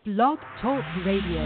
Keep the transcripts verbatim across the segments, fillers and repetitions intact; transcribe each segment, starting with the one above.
Blog Talk Radio.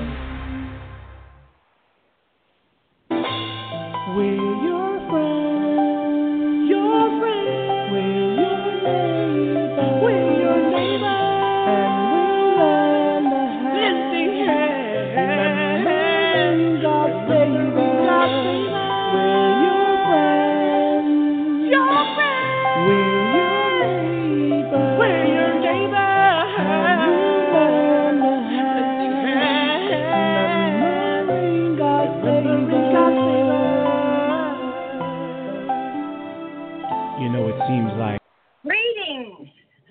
We're your friends, your friends. We're your neighbors, we're your neighbors. And we lend a lending hand. Remembering God's favor. God's favor. We're your friends, your friends. We're your neighbors, we're your neighbors. And we lend a hand. Remembering God's favor. God's favor. You know, it seems like Greetings.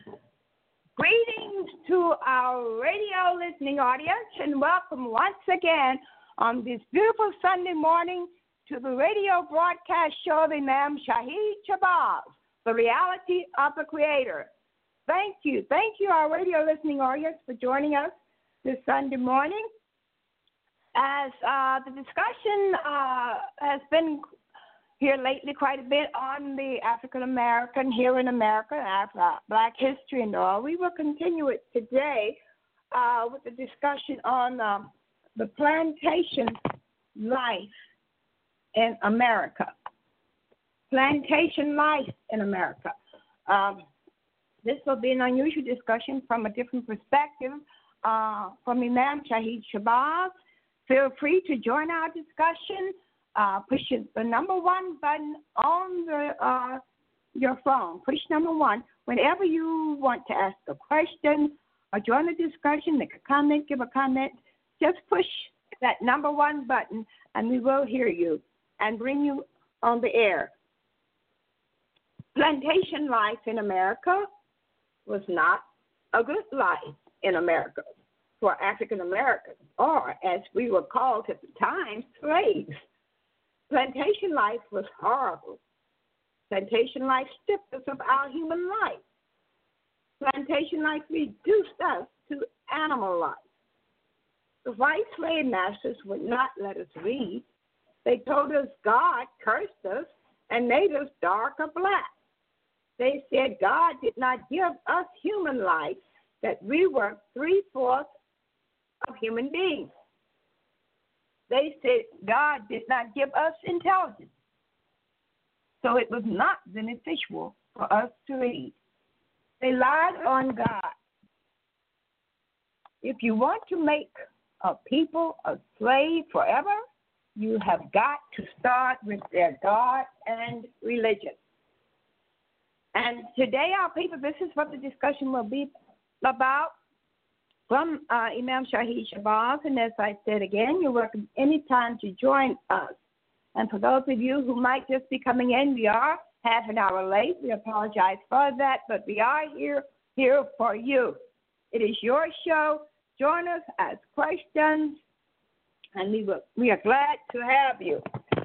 Greetings to our radio listening audience, and welcome once again on this beautiful Sunday morning to the radio broadcast show of Imam Shahid Shabazz, The Reality of the Creator. Thank you. Thank you, our radio listening audience, for joining us this Sunday morning. As uh, the discussion uh, has been here lately quite a bit on the African American here in America, Afro, Black history and all. We will continue it today uh, with the discussion on uh, the plantation life in America. Plantation life in America. Um, this will be an unusual discussion from a different perspective uh, from Imam Shahid Shabazz. Feel free to join our discussion. Uh, push the number one button on the uh, your phone. Push number one whenever you want to ask a question or join the discussion, make a comment, give a comment. Just push that number one button, and we will hear you and bring you on the air. Plantation life in America was not a good life in America for African Americans, or as we were called at the time, slaves. Plantation life was horrible. Plantation life stripped us of our human life. Plantation life reduced us to animal life. The white slave masters would not let us read. They told us God cursed us and made us dark or black. They said God did not give us human life, that we were three-fourths of human beings. They said God did not give us intelligence, so it was not beneficial for us to read. They lied on God. If you want to make a people a slave forever, you have got to start with their God and religion. And today, our people, this is what the discussion will be about. From uh, Imam Shahid Shabazz, and as I said again, you're welcome anytime to join us. And for those of you who might just be coming in, we are half an hour late. We apologize for that, but we are here here for you. It is your show. Join us, ask questions, and we will, we are glad to have you.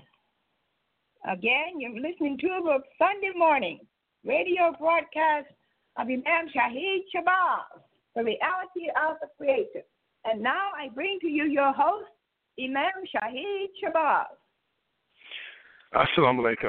Again, you're listening to the Sunday morning radio broadcast of Imam Shahid Shabazz, The Reality of the Creator. And now I bring to you your host, Imam Shahid Shabazz. Assalamu alaikum.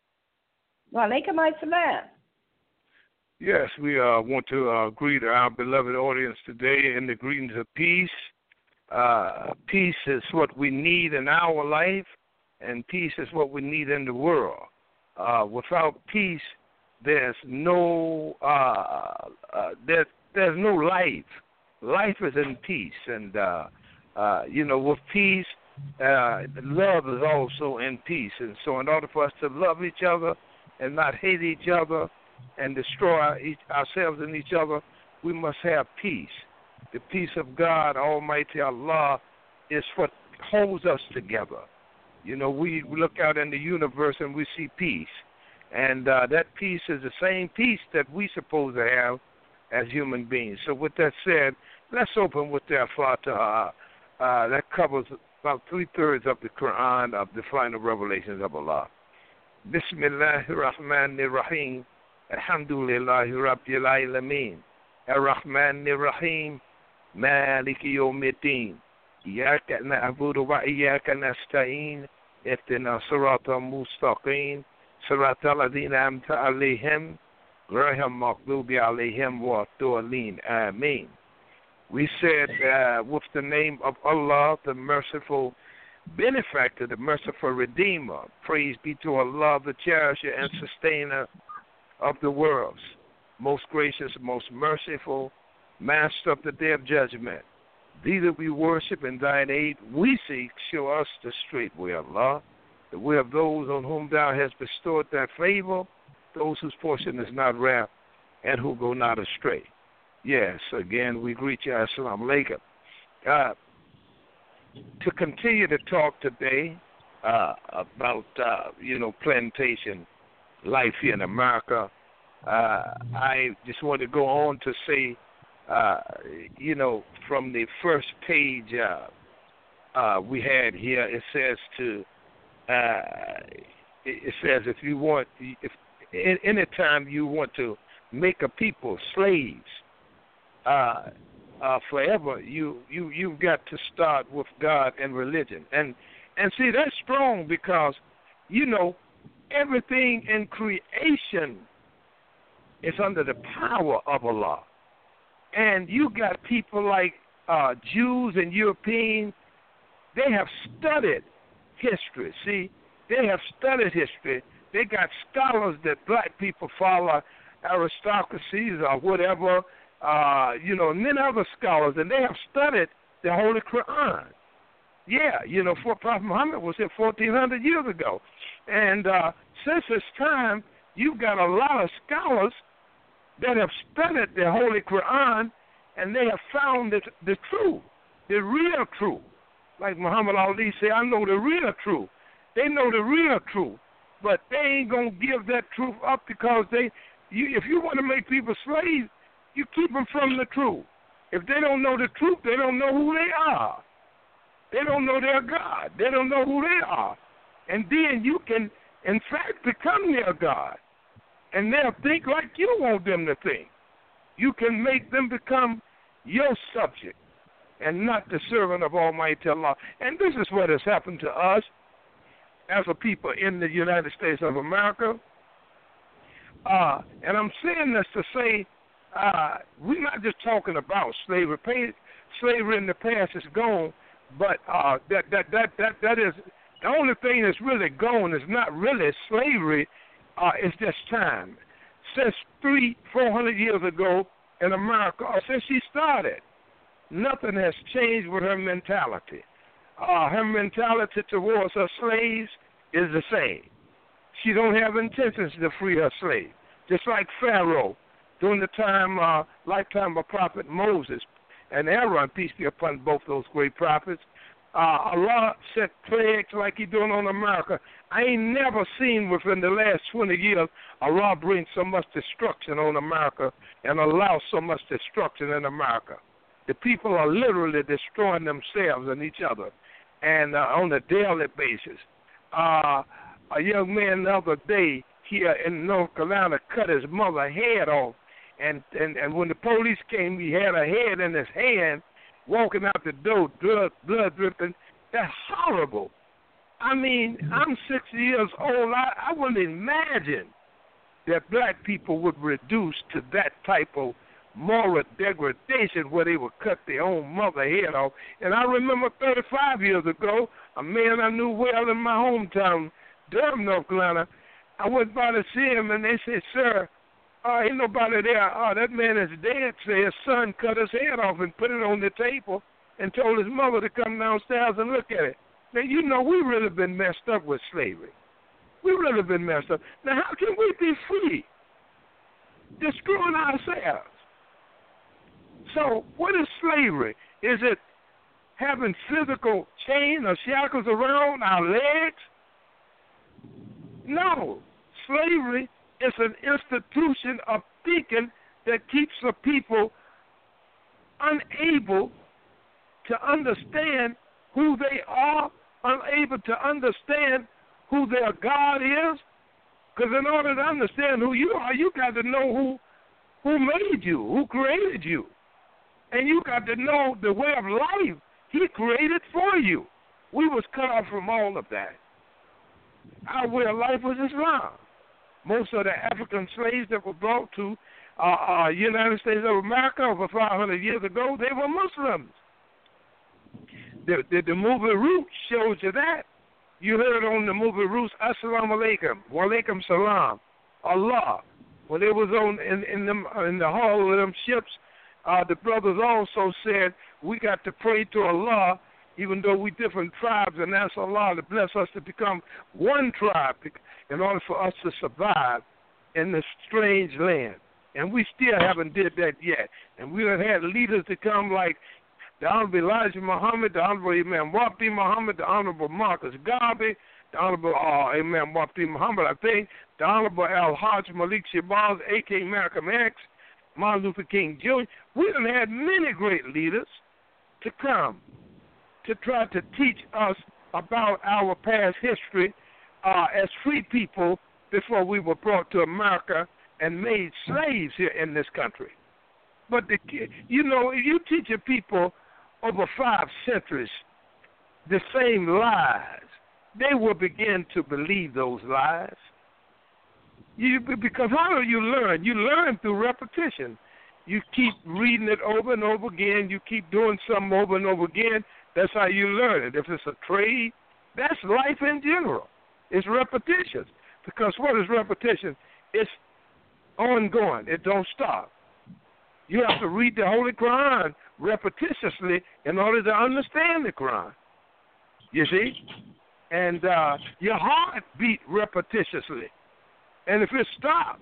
Wa alaikum assalam. Yes, we uh, want to uh, greet our beloved audience today in the greetings of peace. Uh, peace is what we need in our life, and peace is what we need in the world. Uh, without peace, there's no uh, uh, there, there's no life. Life is in peace, and uh, uh, you know, with peace, uh, love is also in peace. And so, in order for us to love each other and not hate each other and destroy each, ourselves and each other, we must have peace. The peace of God, Almighty Allah, is what holds us together. You know, we look out in the universe and we see peace. And uh, that peace is the same peace that we're supposed to have as human beings. So with that said, let's open with that Fatihah. Uh, that covers about three-thirds of the Quran, of the final revelations of Allah. Bismillahir Rahmanir Rahim. Alhamdulillahi Rabbil Alameen. Ar-Rahmanir Rahim. Maliki Yawmiddin. Iyaka na'budu wa iyaka nasta'in. Ihdina sirata mustaqim. Sirata alladhina amta alayhim. غير المغضوب عليهم والضالين آمين We said uh, with the name of Allah, the merciful benefactor, the merciful redeemer. Praise be to Allah, the cherisher and sustainer of the worlds. Most gracious, most merciful, master of the day of judgment. Thee that we worship in thine aid we seek, show us the straight way, Allah, the way of those on whom thou hast bestowed thy favor, those whose portion is not wrath, and who go not astray. Yes, again, we greet you, Assalamu Alaikum. Uh, to continue to talk today uh, about, uh, you know, plantation life here in America, uh, I just want to go on to say, uh, you know, from the first page uh, uh, we had here, it says to, uh, it says if you want, if any time you want to make a people slaves, Uh, uh, forever, you you you've got to start with God and religion, and and see that's strong because you know everything in creation is under the power of Allah, and you got people like uh, Jews and Europeans. They have studied history. See, they have studied history. They got scholars that black people follow, aristocracies or whatever. Uh, you know, and many other scholars, and they have studied the Holy Quran. Yeah, you know, for Prophet Muhammad was here fourteen hundred years ago. And uh, since this time, you've got a lot of scholars that have studied the Holy Quran, and they have found the, the truth, the real truth. Like Muhammad Ali said, I know the real truth. They know the real truth, but they ain't going to give that truth up because they, you, if you want to make people slaves, you keep them from the truth. If they don't know the truth, they don't know who they are. They don't know their God. They don't know who they are. And then you can, in fact, become their God. And they'll think like you want them to think. You can make them become your subject and not the servant of Almighty Allah. And this is what has happened to us as a people in the United States of America. Uh, and I'm saying this to say, Uh, we're not just talking about slavery. Pay, slavery in the past is gone, but uh, that, that that that that is the only thing that's really gone is not really slavery. Uh, it's just time. Since three, four hundred years ago in America, or since she started, nothing has changed with her mentality. Uh, her mentality towards her slaves is the same. She don't have intentions to free her slaves, just like Pharaoh. During the time, uh, lifetime of Prophet Moses and Aaron, peace be upon both those great prophets, uh, Allah sent plagues like He doing on America. I ain't never seen within the last twenty years Allah bring so much destruction on America and allow so much destruction in America. The people are literally destroying themselves and each other, and uh, on a daily basis. Uh, a young man the other day here in North Carolina cut his mother's head off. And, and and when the police came, he had a head in his hand, walking out the door, blood, blood dripping. That's horrible. I mean, I'm sixty years old. I, I wouldn't imagine that black people would reduce to that type of moral degradation where they would cut their own mother head off. And I remember thirty-five years ago, a man I knew well in my hometown, Durham, North Carolina, I went by to see him, and they said, "Sir, Uh, ain't nobody there. Oh, that man is dead." So his son cut his head off and put it on the table and told his mother to come downstairs and look at it. Now, you know, we really been messed up with slavery. We really been messed up. Now, how can we be free? Destroying ourselves. So, what is slavery? Is it having physical chain or shackles around our legs? No. Slavery is an institution of thinking that keeps the people unable to understand who they are, unable to understand who their God is. Because in order to understand who you are, you got to know who who made you, who created you. And you got to know the way of life He created for you. We was cut off from all of that. Our way of life was Islam. Most of the African slaves that were brought to uh, uh, United States of America over five hundred years ago, they were Muslims. The, the, the movie Roots shows you that. You heard on the movie Roots, Assalamu alaikum, wa alaikum salam, Allah. When they was on in in, them, in the hull of them ships, uh, the brothers also said, we got to pray to Allah, even though we different tribes, and ask Allah to bless us to become one tribe in order for us to survive in this strange land. And we still haven't did that yet. And we have had leaders to come like the Honorable Elijah Muhammad, the Honorable Imam Wafdi Muhammad, the Honorable Marcus Garvey, the Honorable uh, Imam Wafdi Muhammad, I think, the Honorable Al-Hajj Malik Shabazz, a k a. Malcolm X, Martin Luther King Junior We have had many great leaders to come to try to teach us about our past history uh, as free people before we were brought to America and made slaves here in this country. But, the, you know, if you teach your people over five centuries the same lies, they will begin to believe those lies. You, because how do you learn? You learn through repetition. You keep reading it over and over again. You keep doing something over and over again. That's how you learn it. If it's a trade, that's life in general. It's repetition. Because what is repetition? It's ongoing. It don't stop. You have to read the Holy Quran repetitiously in order to understand the Quran. You see? And uh, your heart beat repetitiously. And if it stops,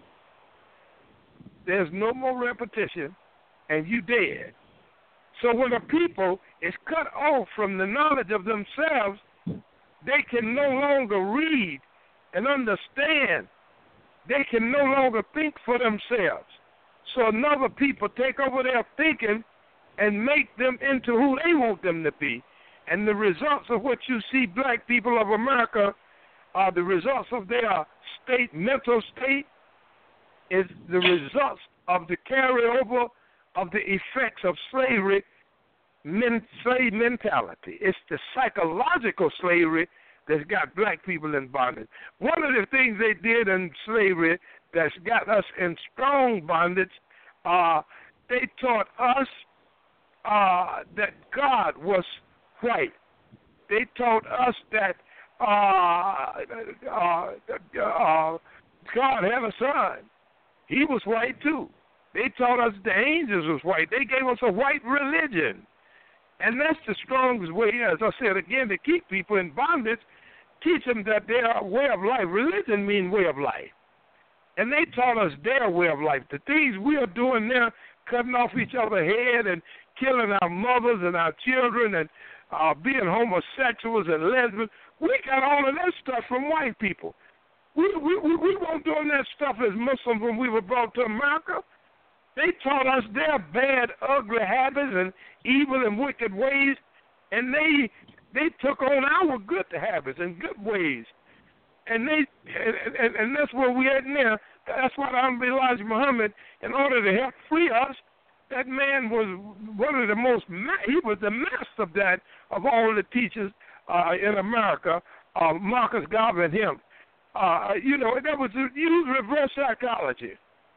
there's no more repetition, and you dead. So when a people is cut off from the knowledge of themselves, they can no longer read and understand. They can no longer think for themselves. So another people take over their thinking and make them into who they want them to be. And the results of what you see black people of America are the results of their state, mental state, is the results of the carryover of the effects of slavery, men, slave mentality. It's the psychological slavery that's got black people in bondage. One of the things they did in slavery that's got us in strong bondage, uh, they taught us uh, that God was white. They taught us that uh, uh, uh, God had a son. He was white too. They taught us the angels was white. They gave us a white religion. And that's the strongest way, as I said again, to keep people in bondage, teach them that their way of life, religion means way of life. And they taught us their way of life. The things we are doing now, cutting off each other's head and killing our mothers and our children and uh, being homosexuals and lesbians, we got all of that stuff from white people. We, we, we, we weren't doing that stuff as Muslims when we were brought to America. They taught us their bad, ugly habits and evil and wicked ways, and they they took on our good habits and good ways. And they and, and, and that's where we at now. That's why Honorable Elijah Muhammad, in order to help free us, that man was one of the most, he was the master of that, of all the teachers uh, in America, uh, Marcus Garvey and him. Uh, you know, that was used reverse psychology.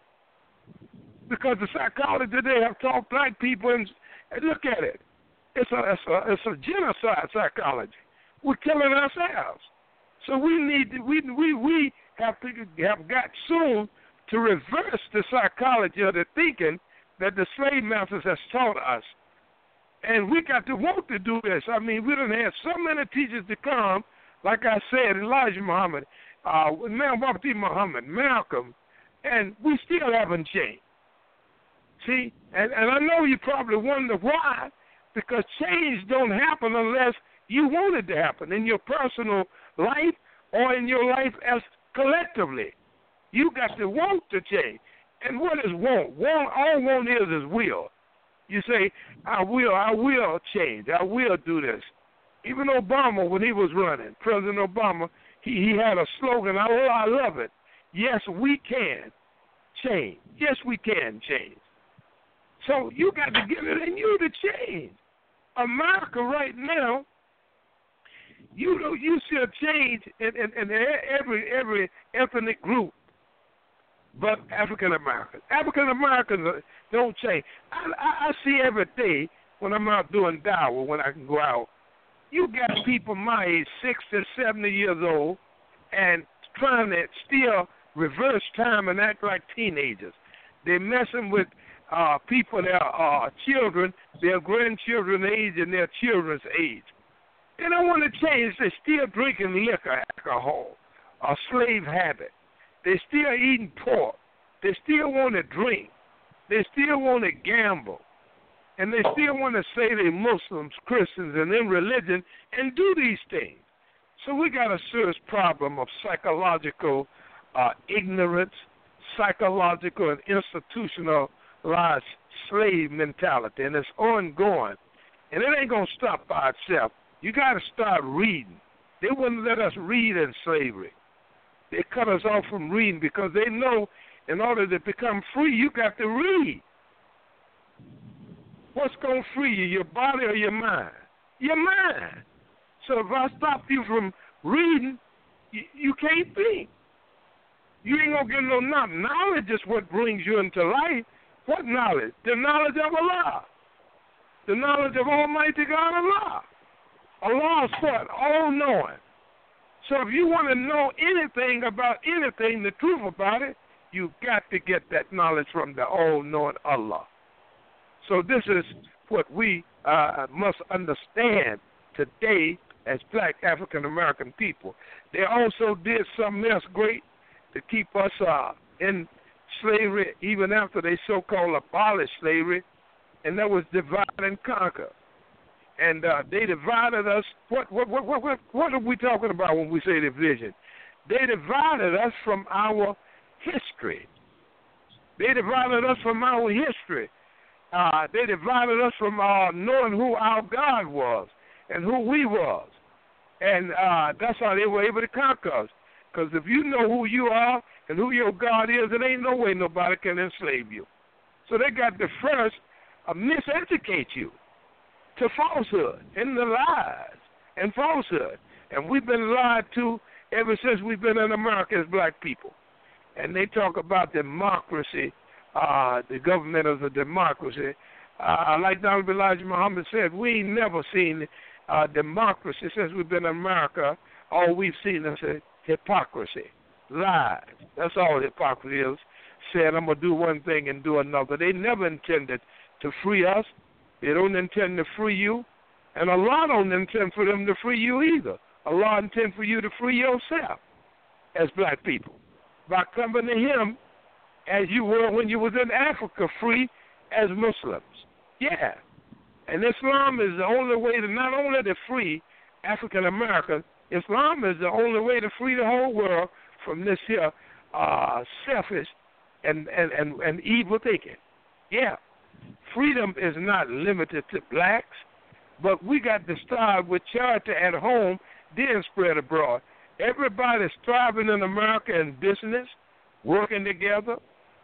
Because the psychology today have taught black people, and, and look at it, it's a, it's a it's a genocide psychology. We're killing ourselves. So we need to, we we we have to have got soon to reverse the psychology of the thinking that the slave masters has taught us, and we got to want to do this. I mean, we done had so many teachers to come, like I said, Elijah Muhammad, uh, Imam Wafdi Muhammad, Malcolm, and we still haven't changed. See, and, and I know you probably wonder why, because change don't happen unless you want it to happen in your personal life or in your life as collectively. You got to want to change. And what is want? Want, all want is is will. You say, I will, I will change. I will do this. Even Obama, when he was running, President Obama, he, he had a slogan, I, I love it. Yes, we can change. Yes, we can change. So you got to get it in you to change. America right now, you know, you see a change in, in, in every every ethnic group. but African Americans. African Americans don't change. I, I, I see every day when I'm out doing dawah, when I can go out, you got people my age, sixty, seventy years old, and trying to still reverse time and act like teenagers. They're messing with uh, people that are uh, children, their grandchildren's age and their children's age. They don't want to change. They're still drinking liquor, alcohol, a slave habit. They're still eating pork. They still want to drink. They still want to gamble. And they still want to say they're Muslims, Christians, and in religion and do these things. So we got a serious problem of psychological uh, ignorance, psychological and institutionalized slave mentality, and it's ongoing. And it ain't going to stop by itself. You got to start reading. They wouldn't let us read in slavery. They cut us off from reading because they know in order to become free, you got to read. What's going to free you, your body or your mind? Your mind. So if I stop you from reading, you, you can't think. You ain't going to get no knowledge. Knowledge is what brings you into life. What knowledge? The knowledge of Allah. The knowledge of Almighty God Allah. Allah is what? All-knowing. So if you want to know anything about anything, the truth about it, you got to get that knowledge from the all-knowing Allah. So this is what we uh, must understand today as black African-American people. They also did something else great to keep us uh, in slavery even after they so-called abolished slavery, and that was divide and conquer. And uh, they divided us. What, what, what, what, what, what are we talking about when we say division? They divided us from our history. They divided us from our history. Uh, they divided us from uh, knowing who our God was and who we was. And uh, that's how they were able to conquer us. Because if you know who you are and who your God is, there ain't no way nobody can enslave you. So they got to first uh, miseducate you to falsehood and the lies and falsehood. And we've been lied to ever since we've been in America as black people. And they talk about democracy. Uh, the government is a democracy. Uh, like Doctor Elijah Muhammad said, we ain't never seen uh, democracy since we've been in America. All we've seen is a hypocrisy, lies. That's all hypocrisy is. Said, I'm going to do one thing and do another. They never intended to free us. They don't intend to free you. And Allah don't intend for them to free you either. Allah intends for you to free yourself as black people by coming to Him as you were when you was in Africa, free as Muslims. Yeah. And Islam is the only way to not only to free African Americans, Islam is the only way to free the whole world from this here uh, selfish and, and, and, and evil thinking. Yeah. Freedom is not limited to blacks, but we got to start with charity at home, then spread abroad. Everybody's thriving in America in business, working together,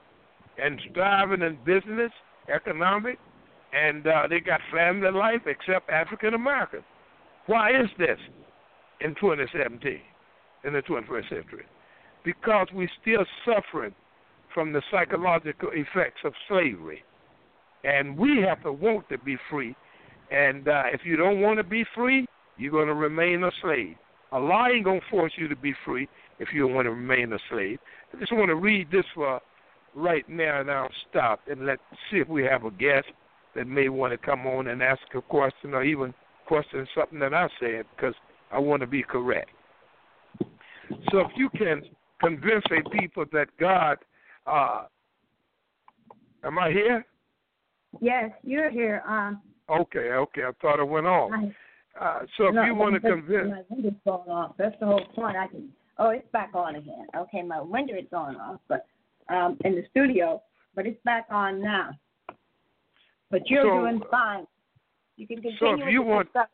and striving in business, economic, and uh, they got family life except African Americans. Why is this in twenty seventeen, in the twenty-first century? Because we're still suffering from the psychological effects of slavery. And we have to want to be free. And uh, if you don't want to be free, you're going to remain a slave. Allah ain't going to force you to be free if you don't want to remain a slave. I just want to read this for right now, and I'll stop and let's see if we have a guest that may want to come on and ask a question or even question something that I said, because I want to be correct. So if you can convince a people that God, uh, am I here? Yes, you're here. Um, okay, okay. I thought it went off. Uh, so if no, you want to convince... My window's going off. That's the whole point. I can. Oh, it's back on again. Okay, my window is going off, but um, in the studio, but it's back on now. But you're so, doing fine. You can continue so if with you the want, discussion.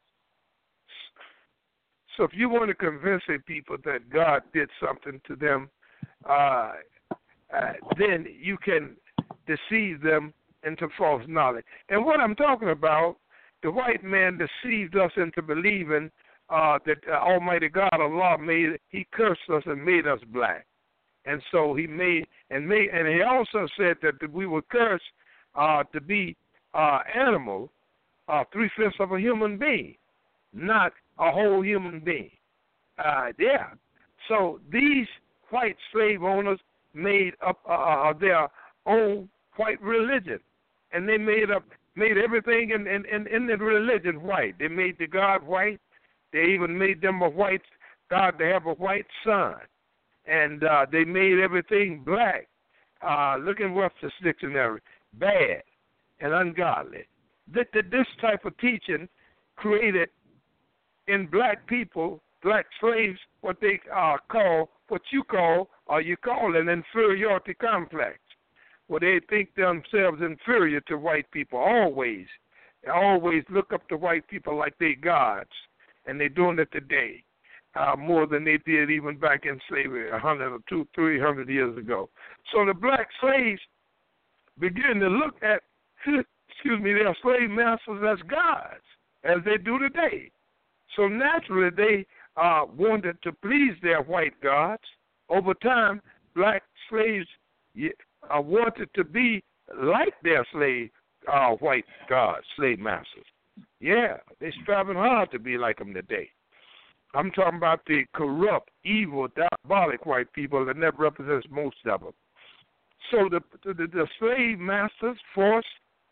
So if you want to convince a people that God did something to them, uh, uh, then you can deceive them into false knowledge. And what I'm talking about, the white man deceived us into believing uh, that uh, Almighty God, Allah, made He cursed us and made us black. And so he made, and made, and he also said that we were cursed uh, to be uh, animal, uh, three-fifths of a human being, not a whole human being. Uh, yeah. So these white slave owners made up uh, their own white religion, and they made up made everything in, in, in, in the religion white. They made the God white. They even made them a white God to have a white son, and uh, they made everything black. Uh, look in Webster's dictionary, bad and ungodly. This, this type of teaching created in black people, black slaves, what they uh, call, what you call, or you call an inferiority complex, where they think themselves inferior to white people, always. They always look up to white people like they gods, and they're doing it today uh, more than they did even back in slavery a hundred or two, three hundred years ago. So the black slaves begin to look at, excuse me, their slave masters as gods, as they do today. So naturally, they uh, wanted to please their white gods. Over time, black slaves uh, wanted to be like their slave uh, white gods, slave masters. Yeah, they're striving hard to be like them today. I'm talking about the corrupt, evil, diabolic white people that never represents most of them. So the the, the slave masters forced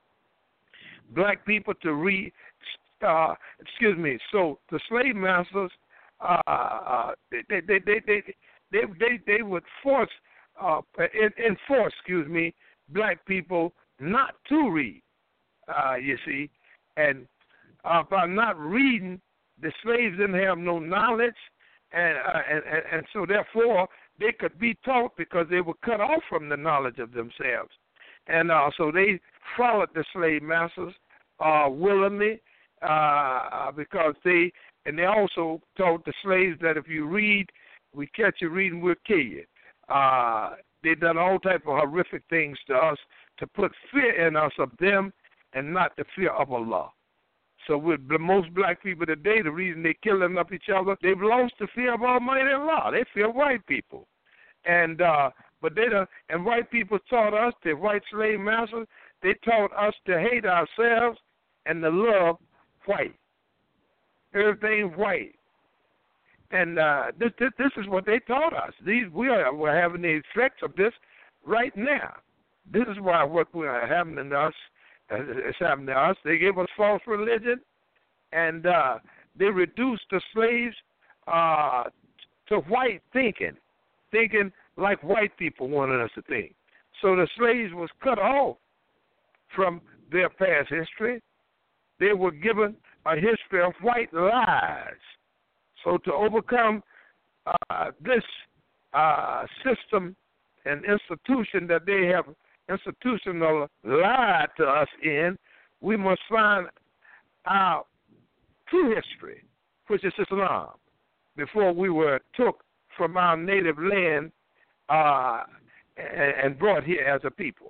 black people to read. Uh, excuse me. So the slave masters, uh, uh, they, they, they, they, they, they, they, they would force, uh, enforce, excuse me, black people not to read. Uh, you see, and uh, by not reading, the slaves didn't have no knowledge, and, uh, and and and so therefore they could be taught because they were cut off from the knowledge of themselves, and uh, so they followed the slave masters uh, willingly. Uh, because they, and they also told the slaves that if you read, we catch you reading, we'll kill you. Uh, they done all type of horrific things to us to put fear in us of them and not the fear of Allah. So with the most black people today, the reason they killing up each other, they've lost the fear of Almighty Allah. They fear white people. And, uh, but they done, and white people taught us, the white slave masters, they taught us to hate ourselves and to love white, everything white, and uh, this, this this is what they taught us. These we are we're having the effects of this right now. This is why what we are having in us is happening to us. They gave us false religion, and uh, they reduced the slaves uh, to white thinking, thinking like white people wanted us to think. So the slaves was cut off from their past history. They were given a history of white lies. So to overcome uh, this uh, system and institution that they have institutional lied to us in, we must find our true history, which is Islam, before we were took from our native land uh, and, and brought here as a people.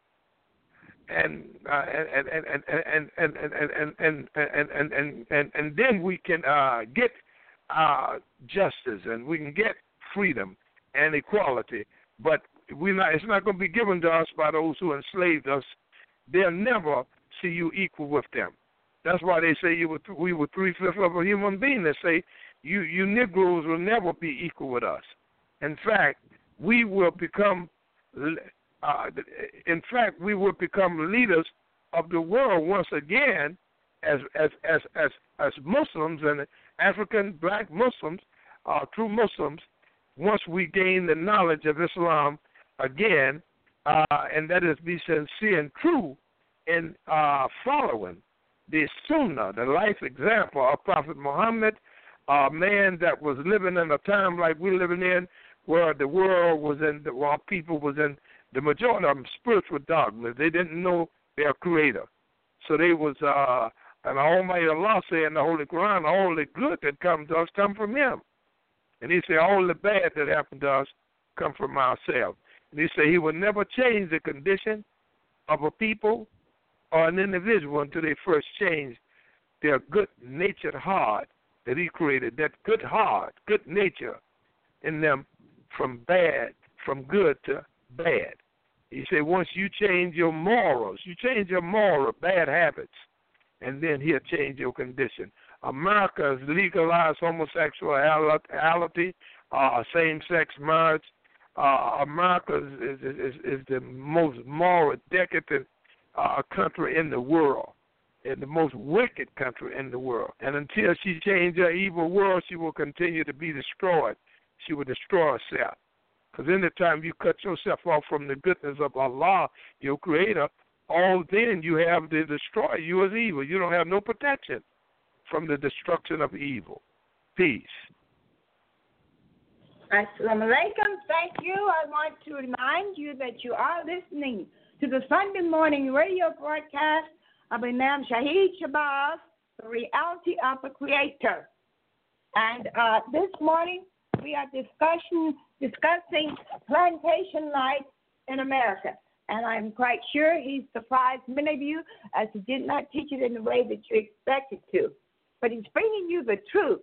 And, uh, and, and, and, and, and, and, and, and, and, and, and, and, and then we can uh, get uh, justice and we can get freedom and equality. But we not, it's not going to be given to us by those who enslaved us. They'll never see you equal with them. That's why they say you were th- we were three-fifths of a human being. They say you, you Negroes will never be equal with us. In fact, we will become... Uh, in fact, we will become leaders of the world once again as as as as, as Muslims and African black Muslims, uh, true Muslims, once we gain the knowledge of Islam again, uh, and that is be sincere and true in uh, following the Sunnah, the life example of Prophet Muhammad, a man that was living in a time like we're living in, where the world was in, the, while people was in the majority of them spiritual darkness. They didn't know their Creator. So they was, uh, and Almighty Allah said in the Holy Quran, all the good that comes to us come from Him. And He said all the bad that happened to us come from ourselves. And He said He would never change the condition of a people or an individual until they first change their good-natured heart that He created, that good heart, good nature in them from bad, from good to bad. He said once you change your morals, you change your moral bad habits, and then he'll change your condition. America has legalized homosexuality, uh, same-sex marriage. Uh, America is, is, is, is the most moral decadent uh, country in the world, and the most wicked country in the world. And until she changes her evil world, she will continue to be destroyed. She will destroy herself. Because any time you cut yourself off from the goodness of Allah, your Creator, all then you have to destroy you as evil. You don't have no protection from the destruction of evil. Peace. Assalamu alaikum. Thank you. I want to remind you that you are listening to the Sunday morning radio broadcast of Imam Shahid Shabazz, The Reality of the Creator. And uh, this morning we are discussing, discussing plantation life in America. And I'm quite sure he surprised many of you as he did not teach it in the way that you expected to. But he's bringing you the truth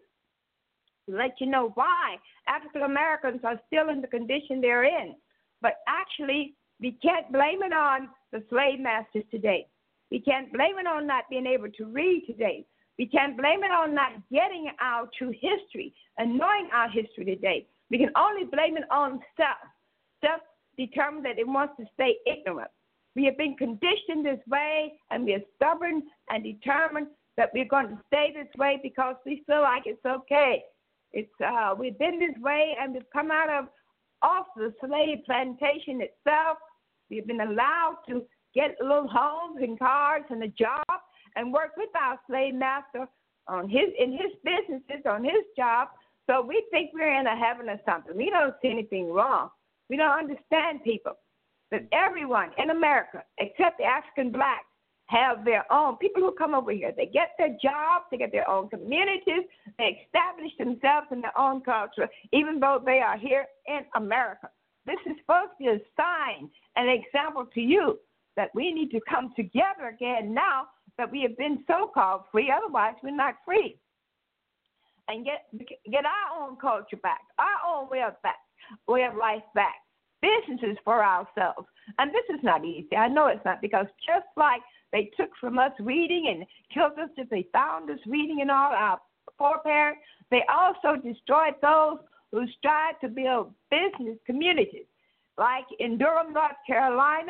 to let you know why African Americans are still in the condition they're in. But actually, we can't blame it on the slave masters today. We can't blame it on not being able to read today. We can't blame it on not getting our true history and knowing our history today. We can only blame it on self. Self determined that it wants to stay ignorant. We have been conditioned this way, and we are stubborn and determined that we're going to stay this way because we feel like it's okay. It's uh, we've been this way, and we've come out of off the slave plantation itself. We've been allowed to get little homes and cars and a job and work with our slave master on his in his businesses, on his job. So we think we're in a heaven or something. We don't see anything wrong. We don't understand people. That everyone in America, except the African blacks, have their own. People who come over here, they get their jobs, they get their own communities, they establish themselves in their own culture, even though they are here in America. This is supposed to be a sign, an example to you that we need to come together again now that we have been so-called free. Otherwise, we're not free. And get get our own culture back, our own way of back, way of life back. Businesses for ourselves. And this is not easy. I know it's not, because just like they took from us reading and killed us if they found us reading and all, our foreparents, they also destroyed those who strive to build business communities, like in Durham, North Carolina,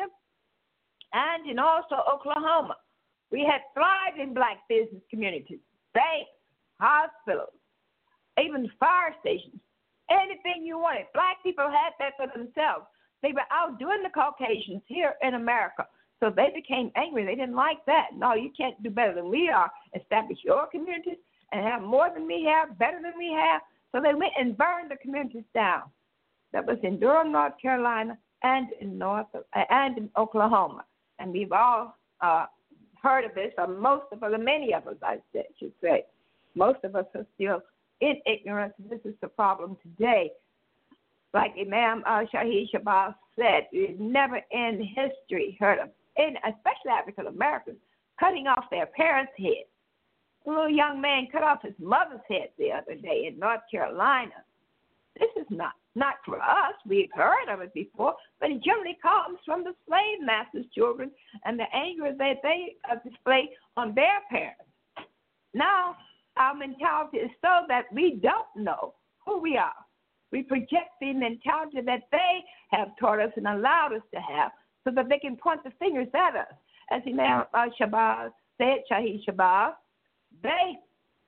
and in also Oklahoma. We had thriving black business communities, banks, hospitals, even fire stations. Anything you wanted. Black people had that for themselves. They were outdoing the Caucasians here in America. So they became angry. They didn't like that. No, you can't do better than we are. Establish your communities and have more than we have, better than we have. So they went and burned the communities down. That was in Durham, North Carolina, and in North and in Oklahoma. And we've all uh, heard of this, or most of us, or many of us, I should say. Most of us are still in ignorance. This is the problem today. Like Imam uh, Shahid Shabazz said, we've never in history heard of, in, especially African Americans, cutting off their parents' head. A little young man cut off his mother's head the other day in North Carolina. This is not, not for us. We've heard of it before, but it generally comes from the slave masters' children and the anger that they uh, display on their parents. Now, our mentality is so that we don't know who we are. We project the mentality that they have taught us and allowed us to have so that they can point the fingers at us. As Imam uh, Shabazz said, Shahid Shabazz, they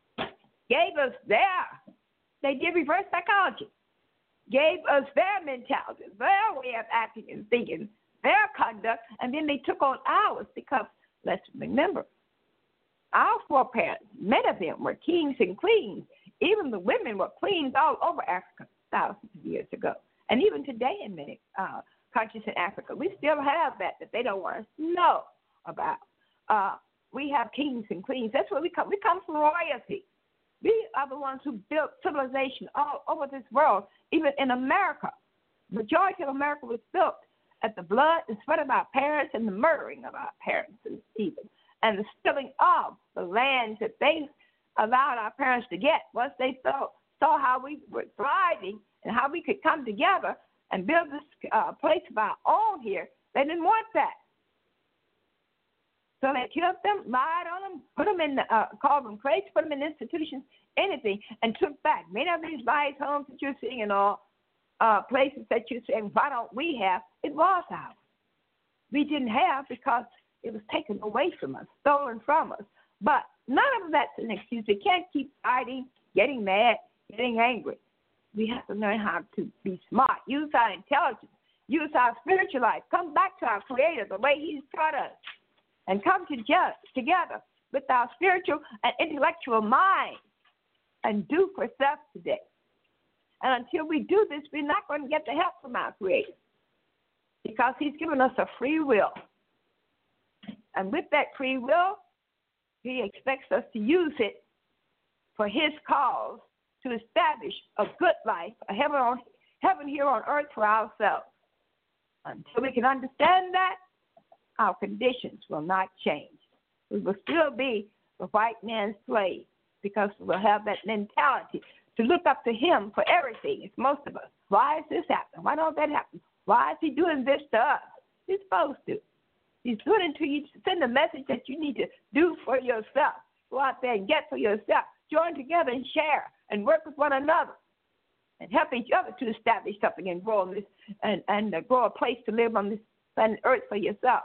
gave us their, they did reverse psychology, gave us their mentality, their way of acting and thinking, their conduct, and then they took on ours because, let's remember, our foreparents, many of them were kings and queens. Even the women were queens all over Africa thousands of years ago. And even today in many uh, countries in Africa, we still have that that they don't want us to know about. Uh, we have kings and queens. That's where we come. We come from royalty. We are the ones who built civilization all over this world, even in America. The majority of America was built at the blood and sweat of our parents and the murdering of our parents and even. And the stealing of the lands that they allowed our parents to get. Once they saw, saw how we were thriving and how we could come together, and build this uh, place of our own here. They didn't want that. So they killed them, lied on them, put them in, the, uh, called them crazy, put them in institutions, anything, and took back many of these lies homes that you're seeing and all uh, places that you're saying, why don't we have? It was ours. We didn't have because it was taken away from us, stolen from us. But none of that's an excuse. We can't keep fighting, getting mad, getting angry. We have to learn how to be smart, use our intelligence, use our spiritual life, come back to our Creator the way He's taught us, and come together, together with our spiritual and intellectual mind and do for self today. And until we do this, we're not going to get the help from our Creator because He's given us a free will. And with that free will, He expects us to use it for His cause to establish a good life, a heaven, on, heaven here on earth for ourselves. Until we can understand that, our conditions will not change. We will still be the white man's slave because we'll have that mentality to look up to him for everything. It's most of us. Why is this happening? Why don't that happen? Why is he doing this to us? He's supposed to. He's doing it to you to send a message that you need to do for yourself. Go out there and get for yourself. Join together and share and work with one another and help each other to establish something and grow on this and, and uh, grow a place to live on this planet Earth for yourself.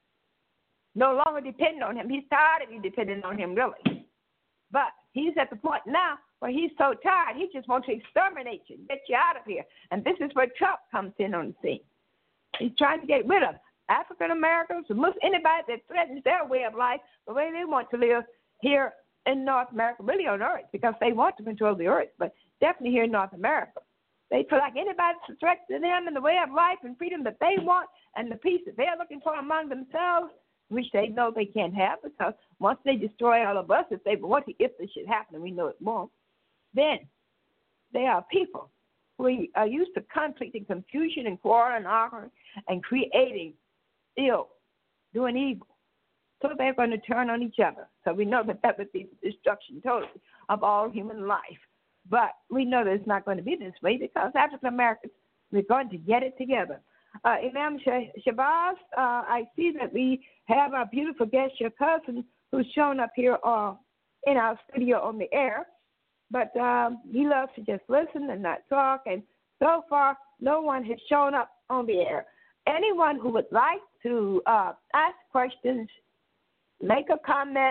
No longer depend on him. He's tired of you depending on him, really. But he's at the point now where he's so tired, he just wants to exterminate you, get you out of here. And this is where Trump comes in on the scene. He's trying to get rid of African Americans, anybody that threatens their way of life, the way they want to live here in North America, really on earth, because they want to control the earth, but definitely here in North America. They feel like anybody that's a threat to them in the way of life and freedom that they want and the peace that they're looking for among themselves, which they know they can't have, because once they destroy all of us, if they want to, if this should happen, and we know it won't, then they are people who are used to conflict and confusion and quarrel and arguing and creating ill, doing evil. So they're going to turn on each other. So we know that that would be the destruction totally of all human life. But we know that it's not going to be this way because African Americans, we're going to get it together. Uh, Imam Shabazz, uh, I see that we have our beautiful guest, your cousin, who's shown up here uh, in our studio on the air. But um, he loves to just listen and not talk. And so far, no one has shown up on the air. Anyone who would like to uh, ask questions, make a comment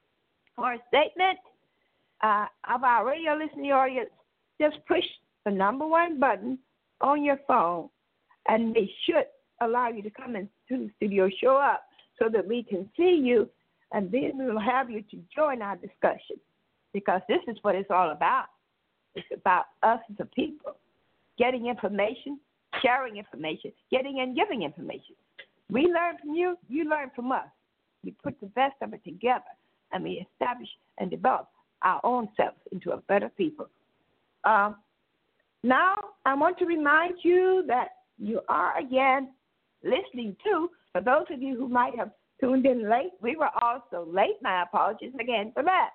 or a statement uh, of our radio listening audience, just push the number one button on your phone, and they should allow you to come into the studio, show up, so that we can see you, and then we will have you to join our discussion, because this is what it's all about. It's about us as a people, getting information, sharing information, getting and giving information. We learn from you, you learn from us. We put the best of it together, and we establish and develop our own selves into a better people. Um, now, I want to remind you that you are, again, listening to, for those of you who might have tuned in late, we were also late. My apologies again for that.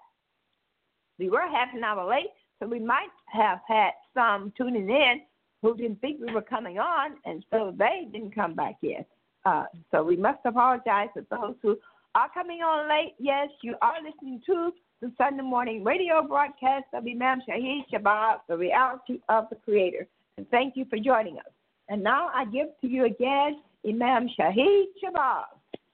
We were half an hour late, so we might have had some tuning in who didn't think we were coming on, and so they didn't come back in. Uh, so we must apologize to those who are coming on late. Yes, you are listening to the Sunday morning radio broadcast of Imam Shahid Shabazz, The Reality of the Creator. And thank you for joining us. And now I give to you again Imam Shahid Shabazz.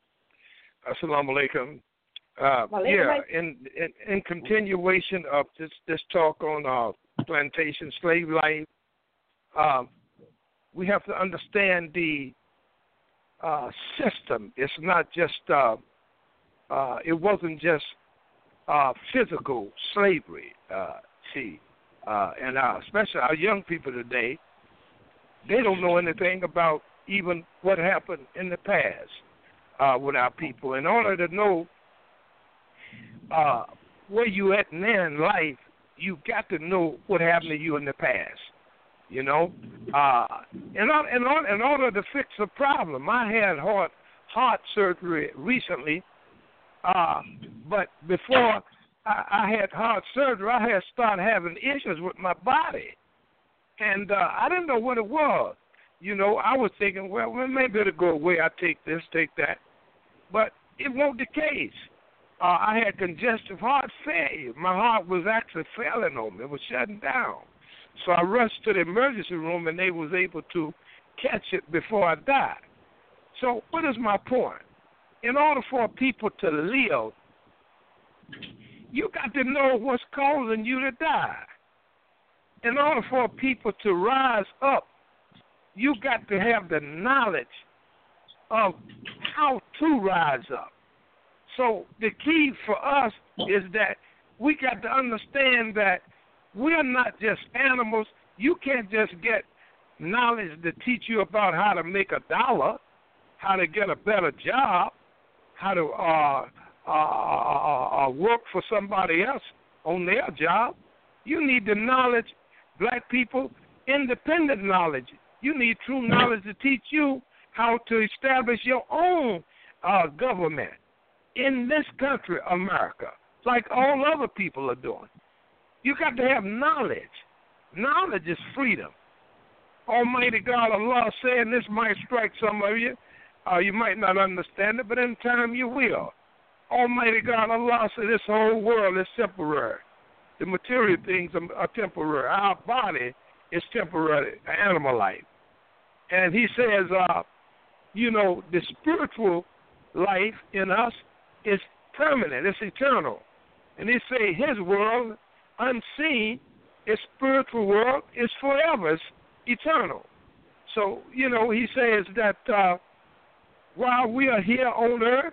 Assalamu alaikum. Uh, yeah, in, in in continuation of this, this talk on uh, plantation slave life, uh, we have to understand the uh, system. It's not just, uh, uh, it wasn't just uh, physical slavery, uh, see, uh, and uh, especially our young people today, they don't know anything about even what happened in the past uh, with our people. In order to know uh, where you at now in life, you got to know what happened to you in the past. You know, uh, in, in, in order to fix a problem, I had heart heart surgery recently, uh, but before I, I had heart surgery, I had started having issues with my body, and uh, I didn't know what it was. You know, I was thinking, well, well maybe it'll go away. I take this, take that. But it wasn't the case. Uh, I had congestive heart failure. My heart was actually failing on me. It was shutting down. So I rushed to the emergency room, and they was able to catch it before I died. So what is my point? In order for people to live, you got to know what's causing you to die. In order for people to rise up, you got to have the knowledge of how to rise up. So the key for us is that we got to understand that we're not just animals. You can't just get knowledge to teach you about how to make a dollar, how to get a better job, how to uh, uh, uh, work for somebody else on their job. You need the knowledge, black people, independent knowledge. You need true knowledge to teach you how to establish your own uh, government in this country, America, like all other people are doing. You got to have knowledge. Knowledge is freedom. Almighty God, Allah saying this might strike some of you. Uh, you might not understand it, but in time you will. Almighty God, Allah said this whole world is temporary. The material things are, are temporary. Our body is temporary, animal life. And he says, uh, you know, the spiritual life in us is permanent. It's eternal. And he say his world, unseen, his spiritual world is forever. It's eternal. So, you know, he says that uh, while we are here on earth,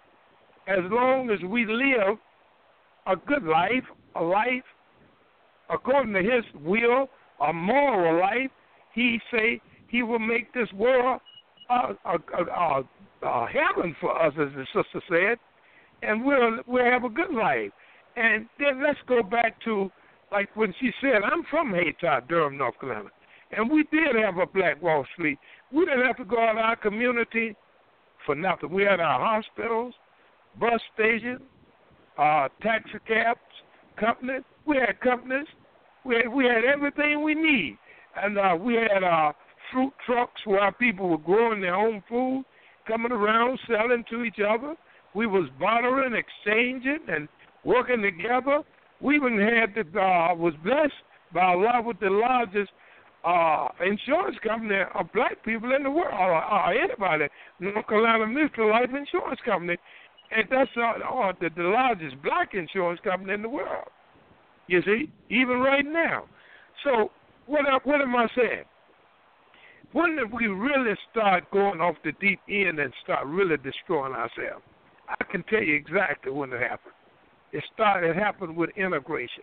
as long as we live a good life, a life according to his will, a moral life, he say he will make this world a, a, a, a, a heaven for us, as the sister said, and we'll, we'll have a good life. And then let's go back to, like when she said, I'm from Haytop, Durham, North Carolina, and we did have a Black Wall Street. We didn't have to go out of our community for nothing. We had our hospitals, bus stations, uh, taxi cabs, companies. We had companies. We had, we had everything we need. And uh, we had uh, fruit trucks where our people were growing their own food, coming around, selling to each other. We was bartering, exchanging, and working together. We even had the, uh, was blessed by Allah with the largest uh, insurance company of black people in the world, or, or anybody, North Carolina Mutual Life Insurance Company. And that's uh, uh, the, the largest black insurance company in the world, you see, even right now. So what, what am I saying? When did we really start going off the deep end and start really destroying ourselves? I can tell you exactly when it happened. It started, it happened with integration.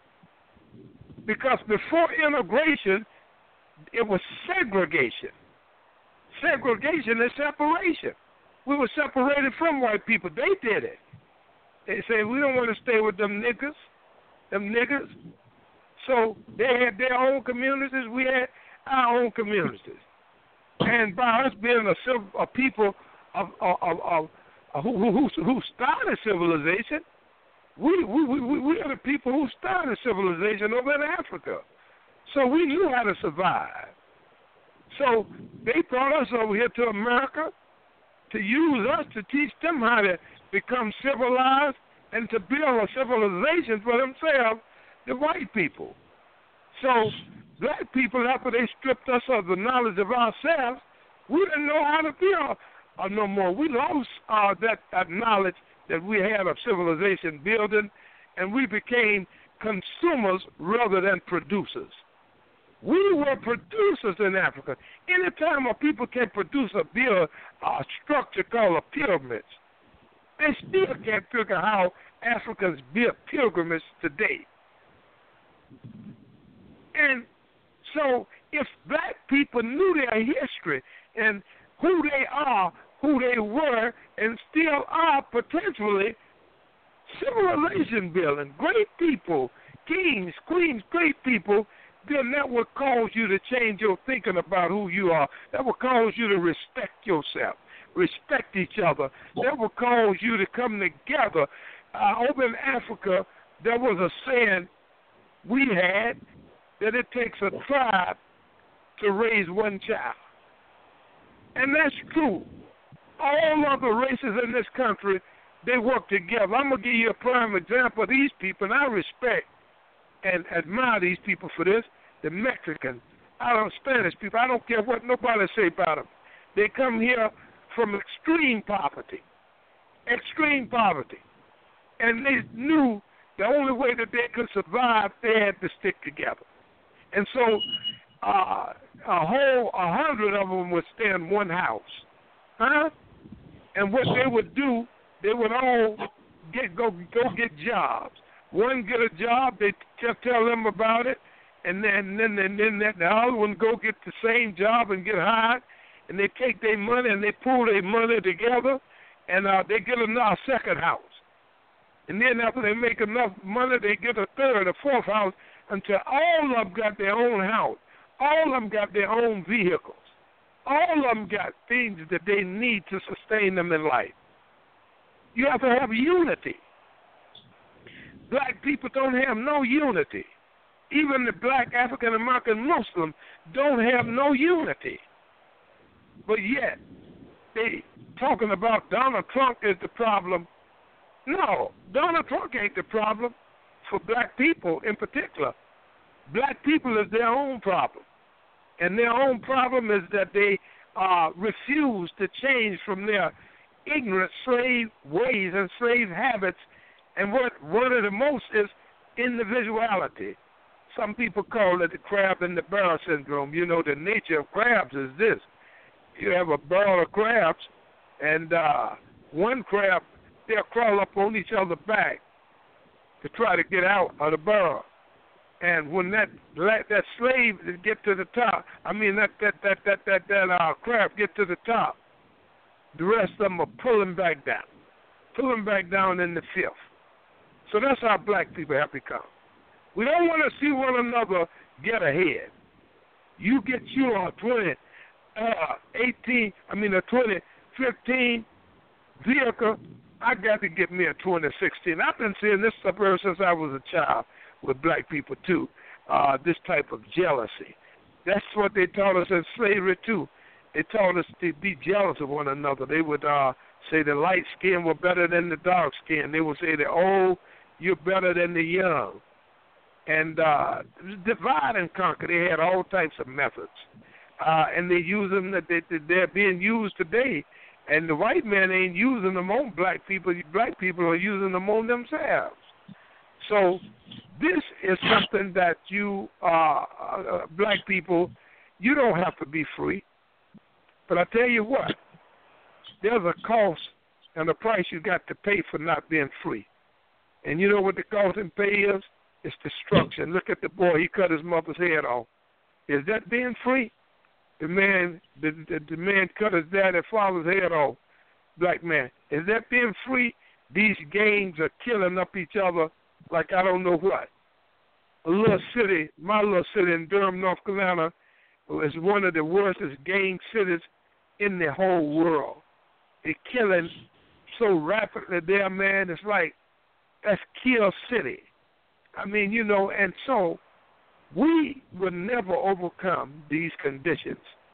Because before integration, it was segregation. Segregation is separation. We were separated from white people. They did it. They said, we don't want to stay with them niggas, them niggas. So they had their own communities. We had our own communities. And by us being a, a people of, of, of, of who, who, who started civilization, we, we, we, we are the people who started civilization over in Africa. So we knew how to survive. So they brought us over here to America to use us to teach them how to become civilized and to build a civilization for themselves, the white people. So black people, after they stripped us of the knowledge of ourselves, we didn't know how to build uh, no more. We lost uh, that, that knowledge that we had of civilization building, and we became consumers rather than producers. We were producers in Africa. Anytime a people can produce or build a structure called a pyramid, they still can't figure how Africans built pyramids today. And so if black people knew their history and who they are, who they were, and still are potentially civilization building, great people, kings, queens, great people, then that will cause you to change your thinking about who you are. That will cause you to respect yourself, respect each other. That will cause you to come together. Uh, over in Africa, there was a saying we had that it takes a tribe to raise one child. And that's true. All other races in this country, they work together. I'm going to give you a prime example of these people, and I respect and admire these people for this. The Mexicans, I don't Spanish people, I don't care what nobody say about them. They come here from extreme poverty, extreme poverty. And they knew the only way that they could survive, they had to stick together. And so uh, a whole a hundred of them would stay in one house. Huh? And what they would do, they would all get go go get jobs. One get a job, they just tell them about it, and then then then then the other one go get the same job and get hired, and they take their money and they pool their money together, and uh, they get another second house. And then after they make enough money, they get a third, a fourth house, until all of them got their own house. All of them got their own vehicles. All of them got things that they need to sustain them in life. You have to have unity. Black people don't have no unity. Even the black African-American Muslims don't have no unity. But yet, they talking about Donald Trump is the problem. No, Donald Trump ain't the problem for black people in particular. Black people is their own problem. And their own problem is that they uh, refuse to change from their ignorant slave ways and slave habits. And what one of the most is individuality. Some people call it the crab and the barrel syndrome. You know, the nature of crabs is this. You have a barrel of crabs, and uh, one crab, they'll crawl up on each other's back to try to get out of the barrel. And when that that slave get to the top, I mean that that that that that, that uh, crab get to the top, the rest of them are pulling back down, pulling back down in the fifth. So that's how black people have become. We don't want to see one another get ahead. You get you a twenty, uh, eighteen, I mean a twenty fifteen vehicle. I got to get me a twenty sixteen. I've been seeing this stuff ever since I was a child with black people too. Uh, this type of jealousy. That's what they taught us in slavery too. They taught us to be jealous of one another. They would uh, say the light skin were better than the dark skin. They would say the old, you're better than the young. And uh, divide and conquer. They had all types of methods. Uh, and they use them, that they, they're being used today. And the white man ain't using them on black people. Black people are using them on themselves. So this is something that you, uh, uh, black people, you don't have to be free. But I tell you what, there's a cost and a price you got to pay for not being free. And you know what the cost and pay is? It's destruction. Look at the boy, he cut his mother's head off. Is that being free? The man, the, the, the man cut his dad and father's head off, black man. Is that being free? These gangs are killing up each other like I don't know what. A little city, my little city in Durham, North Carolina, is one of the worst gang cities in the whole world. They're killing so rapidly there, man. It's like, that's Kill City. I mean, you know, and so we will never overcome these conditions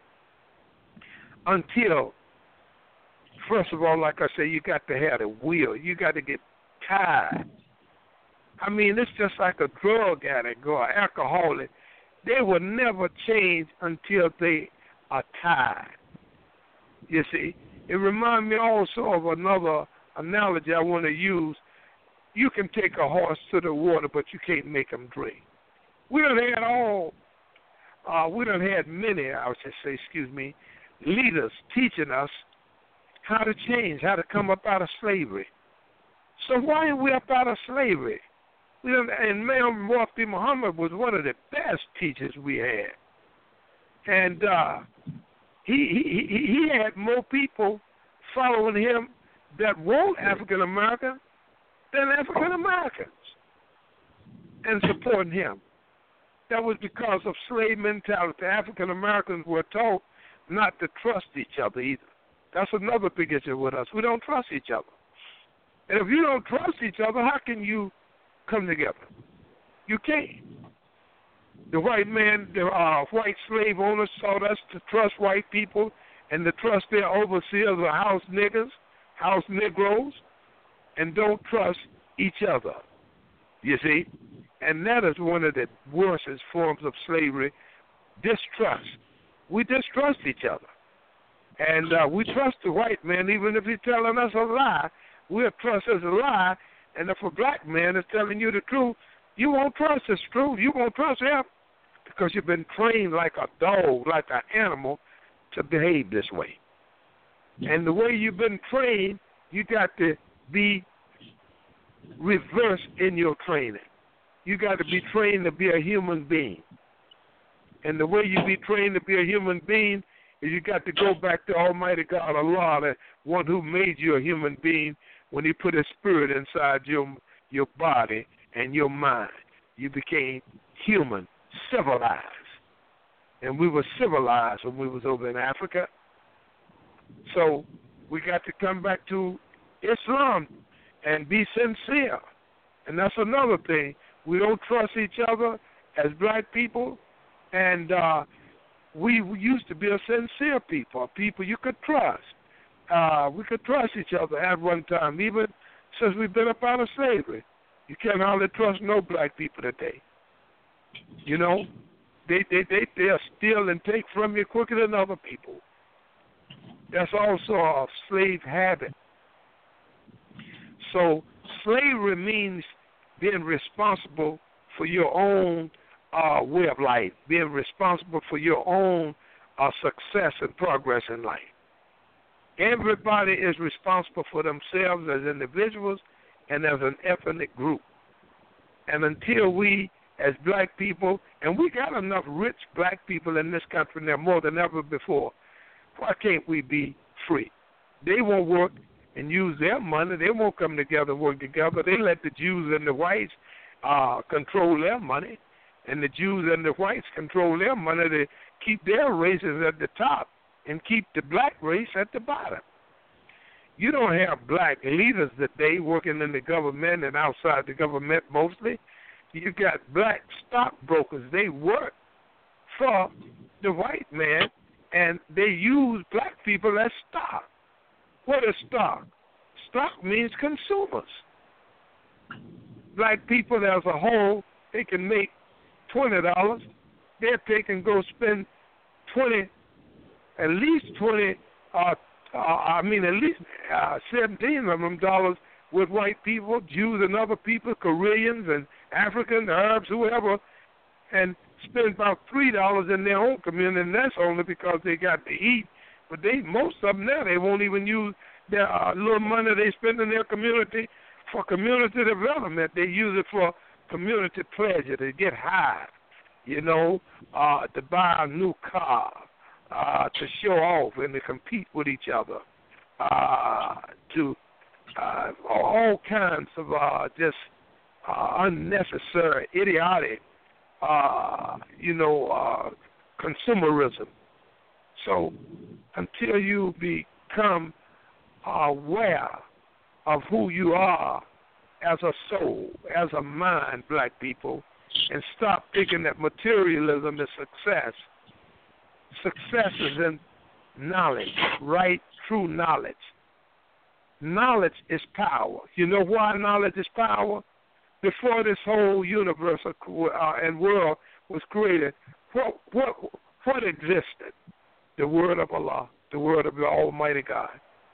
until, first of all, like I say, you got to have a will. You got to get tired. I mean, it's just like a drug addict or an alcoholic. They will never change until they are tired. You see, it reminds me also of another analogy I want to use. You can take a horse to the water, but you can't make him drink. We done had all, uh, we done had many, I would say, excuse me, leaders teaching us how to change, how to come up out of slavery. So why are we up out of slavery? We done, and Imam Mufti Muhammad was one of the best teachers we had. And uh, he, he, he, he had more people following him that weren't African American than African Americans and supporting him. That was because of slave mentality. African Americans were taught not to trust each other either. That's another big issue with us. We don't trust each other. And if you don't trust each other, how can you come together? You can't. The white man, the uh, white slave owners taught us to trust white people and to trust their overseers or house niggas, house Negroes, and don't trust each other, you see. And that is one of the worst forms of slavery, distrust. We distrust each other. And uh, we trust the white man, even if he's telling us a lie. We'll trust as a lie. And if a black man is telling you the truth, you won't trust his truth. You won't trust him because you've been trained like a dog, like an animal, to behave this way. And the way you've been trained, you got to be reversed in your training. You got to be trained to be a human being. And the way you be trained to be a human being is you got to go back to Almighty God, Allah, the one who made you a human being when he put his spirit inside your your body and your mind. You became human, civilized. And we were civilized when we was over in Africa. So we got to come back to Islam and be sincere. And that's another thing. We don't trust each other as black people. And uh, we used to be a sincere people, a people you could trust. Uh, we could trust each other at one time, even since we've been up out of slavery. You can't hardly trust no black people today. You know, they they they they'll steal and take from you quicker than other people. That's also a slave habit. So slavery means being responsible for your own uh, way of life, being responsible for your own uh, success and progress in life. Everybody is responsible for themselves as individuals and as an ethnic group. And until we, as black people, and we got enough rich black people in this country now more than ever before, why can't we be free? They won't work and use their money. They won't come together and work together. They let the Jews and the whites uh, control their money, and the Jews and the whites control their money to keep their races at the top and keep the black race at the bottom. You don't have black leaders today working in the government and outside the government mostly. You got black stockbrokers. They work for the white man, and they use black people as stock. What is stock? Stock means consumers. Black people as a whole, they can make twenty dollars. They'll take and go spend twenty, at least twenty, uh, uh, I mean at least uh, seventeen of them dollars with white people, Jews and other people, Koreans and Africans, Arabs, whoever, and spend about three dollars in their own community, and that's only because they got to eat. But they, most of them now, they won't even use their uh, little money they spend in their community for community development. They use it for community pleasure, to get high, you know, uh, to buy a new car, uh, to show off and to compete with each other, uh, to uh, all kinds of uh, just uh, unnecessary, idiotic, uh, you know, uh, consumerism. So until you become aware of who you are as a soul, as a mind, black people, and stop thinking that materialism is success. Success is in knowledge, right, true knowledge. Knowledge is power. You know why knowledge is power? Before this whole universe uh, and world was created, what, what, what existed? The word of Allah, the word of the Almighty God.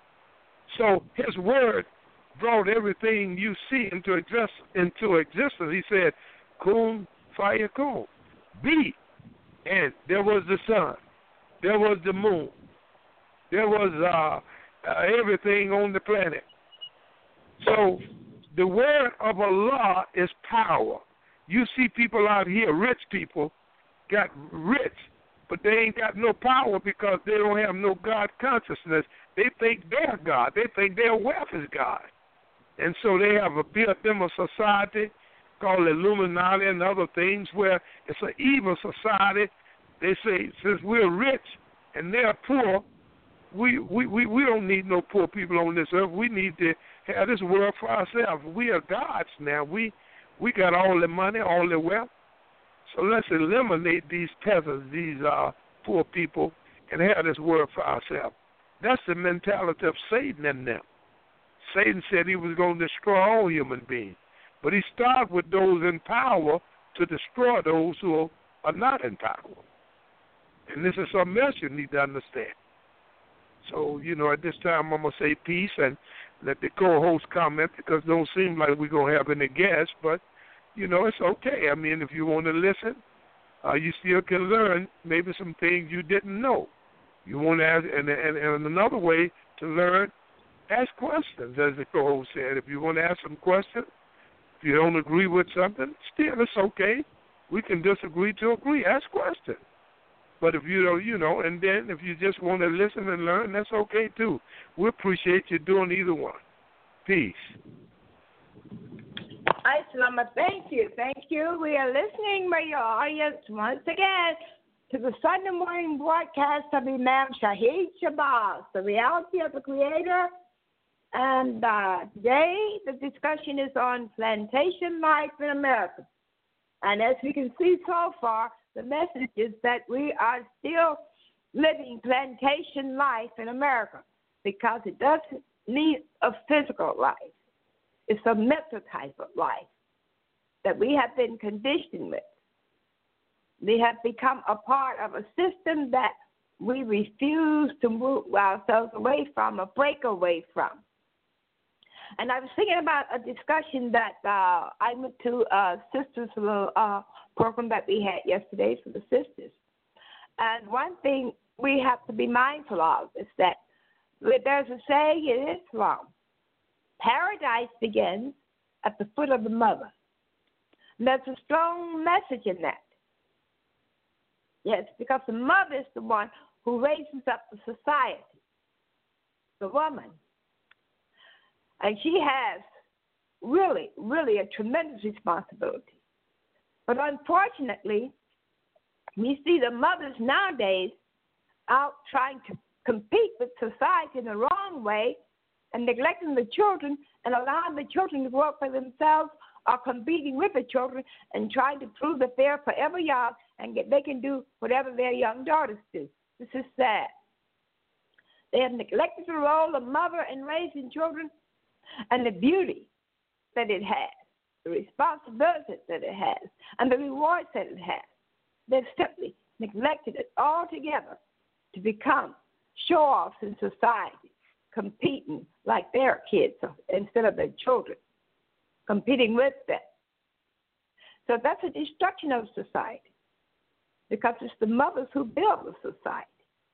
So his word brought everything you see into exist into existence. He said, "Kun fayakun," be, and there was the sun, there was the moon, there was uh, uh, everything on the planet. So the word of Allah is power. You see people out here, rich people, got rich, but they ain't got no power because they don't have no God consciousness. They think they're God. They think their wealth is God. And so they have a built them a society called Illuminati and other things where it's an evil society. They say, since we're rich and they're poor, we, we, we, we don't need no poor people on this earth. We need to have this world for ourselves. We are gods now. We, we got all the money, all the wealth. So let's eliminate these peasants, these uh, poor people, and have this world for ourselves. That's the mentality of Satan in them. Satan said he was going to destroy all human beings. But he started with those in power to destroy those who are not in power. And this is something else you need to understand. So, you know, at this time I'm going to say peace and let the co-host comment, because it don't seem like we're going to have any guests. But, you know, it's okay. I mean, if you want to listen, uh, you still can learn maybe some things you didn't know. You want to ask, and, and, and another way to learn, ask questions, as the co-host said. If you want to ask some questions, if you don't agree with something, still it's okay. We can disagree to agree. Ask questions. But if you don't, you know, and then if you just want to listen and learn, that's okay too. We appreciate you doing either one. Peace. Hi, Salama. Thank you. Thank you. We are listening, my audience, once again to the Sunday morning broadcast of Imam Shahid Shabazz, the reality of the Creator. And uh, today the discussion is on plantation life in America. And as we can see so far, the message is that we are still living plantation life in America because it doesn't need a physical life. It's a mental type of life that we have been conditioned with. We have become a part of a system that we refuse to move ourselves away from or break away from. And I was thinking about a discussion that uh, I went to uh, Sisters little uh, program that we had yesterday for the sisters. And one thing we have to be mindful of is that there's a saying in Islam, paradise begins at the foot of the mother. And there's a strong message in that. Yes, because the mother is the one who raises up the society, the woman. And she has really, really a tremendous responsibility. But unfortunately, we see the mothers nowadays out trying to compete with society in the wrong way and neglecting the children and allowing the children to grow up for themselves, or competing with the children and trying to prove that they're forever young and get, they can do whatever their young daughters do. This is sad. They have neglected the role of mother in raising children and the beauty that it has, the responsibility that it has, and the rewards that it has. They've simply neglected it altogether to become show-offs in society, competing like their kids instead of their children, competing with them. So that's a destruction of society because it's the mothers who build the society.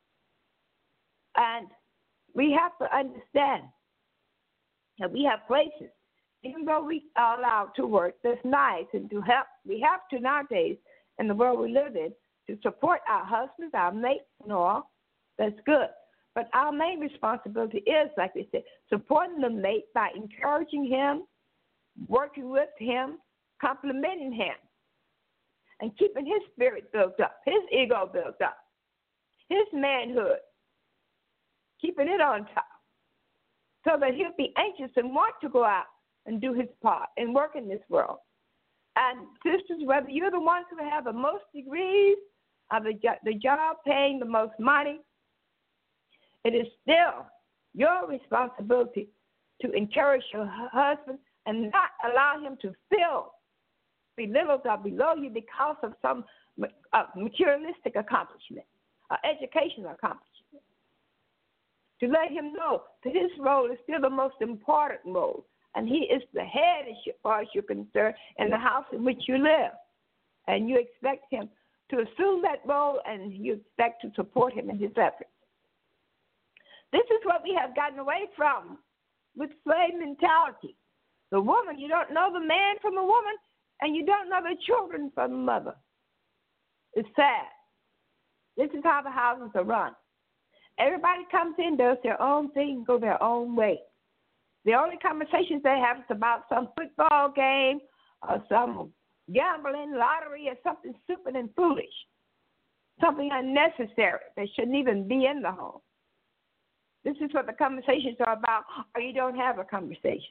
And we have to understand that we have places, even though we are allowed to work, that's nice and to help. We have to nowadays, in the world we live in, to support our husbands, our mates, and all. That's good. But our main responsibility is, like we said, supporting the mate by encouraging him, working with him, complimenting him, and keeping his spirit built up, his ego built up, his manhood, keeping it on top, so that he'll be anxious and want to go out and do his part and work in this world. And sisters, whether you're the ones who have the most degrees, or the, jo- the job paying the most money, it is still your responsibility to encourage your husband and not allow him to feel belittled or below you because of some uh, materialistic accomplishment or educational accomplishment. To let him know that his role is still the most important role, and he is the head as far as you're concerned in the house in which you live. And you expect him to assume that role, and you expect to support him in his efforts. This is what we have gotten away from with slave mentality. The woman, you don't know the man from the woman, and you don't know the children from the mother. It's sad. This is how the houses are run. Everybody comes in, does their own thing, go their own way. The only conversations they have is about some football game or some gambling, lottery, or something stupid and foolish, something unnecessary that shouldn't even be in the home. This is what the conversations are about, or you don't have a conversation.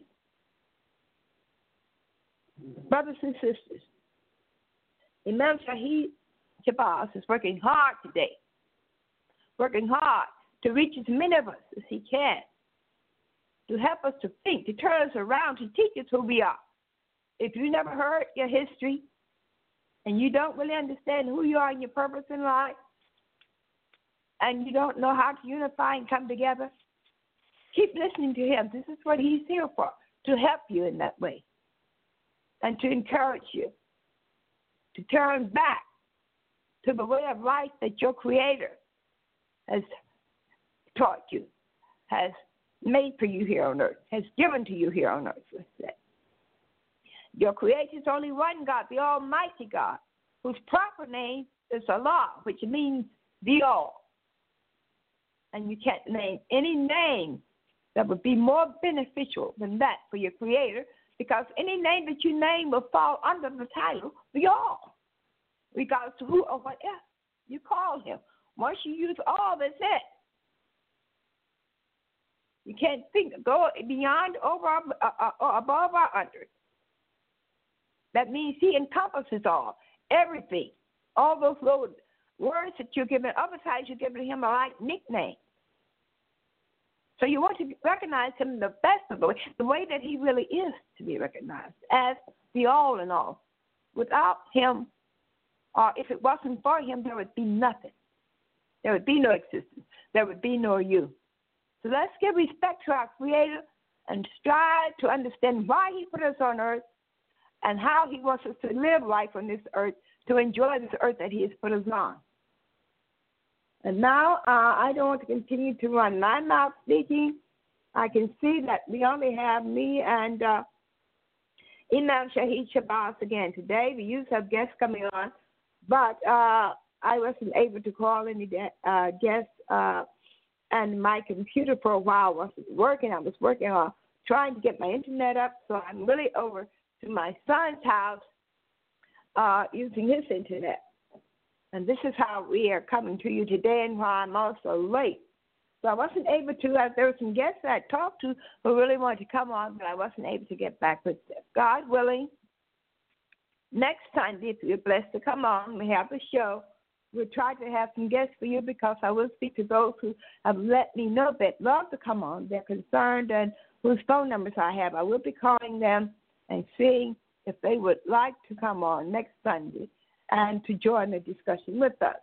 Brothers and sisters, Imam Shahid Shabazz is working hard today working hard to reach as many of us as he can, to help us to think, to turn us around, to teach us who we are. If you never heard your history and you don't really understand who you are and your purpose in life, and you don't know how to unify and come together, keep listening to him. This is what he's here for, to help you in that way and to encourage you to turn back to the way of life that your Creator has taught you, has made for you here on earth, has given to you here on earth, let's say. Your Creator is only one God, the Almighty God, whose proper name is Allah, which means the all. And you can't name any name that would be more beneficial than that for your Creator, because any name that you name will fall under the title, the all, regardless of who or what else you call him. Once you use all, that's it. You can't think, go beyond, over, uh, or above, or under. That means he encompasses all, everything. All those little words that you're giving, other times you're giving him a like nickname. So you want to recognize him the best of the way, the way that he really is to be recognized, as the all in all. Without him, or if it wasn't for him, there would be nothing. There would be no existence. There would be no you. So let's give respect to our Creator and strive to understand why he put us on earth and how he wants us to live life on this earth, to enjoy this earth that he has put us on. And now uh, I don't want to continue to run my mouth speaking. I can see that we only have me and uh, Imam Shahid Shabazz again today. We used to have guests coming on, but uh, I wasn't able to call any de- uh, guests, uh, and my computer for a while wasn't working. I was working on trying to get my internet up, so I'm really over to my son's house uh, using his internet. And this is how we are coming to you today, and why I'm also late. So I wasn't able to, uh, there were some guests that I talked to who really wanted to come on, but I wasn't able to get back with them. God willing, next time, if you're blessed to come on, we have a show. We'll try to have some guests for you, because I will speak to those who have let me know that love to come on. They're concerned, and whose phone numbers I have. I will be calling them and seeing if they would like to come on next Sunday and to join the discussion with us.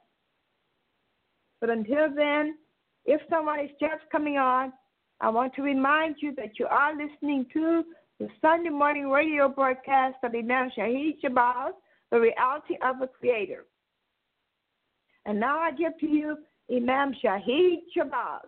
But until then, if someone is just coming on, I want to remind you that you are listening to the Sunday morning radio broadcast of Imam Shahid Shabazz, The Reality of the Creator. And now I give to you Imam Shahid Shabazz.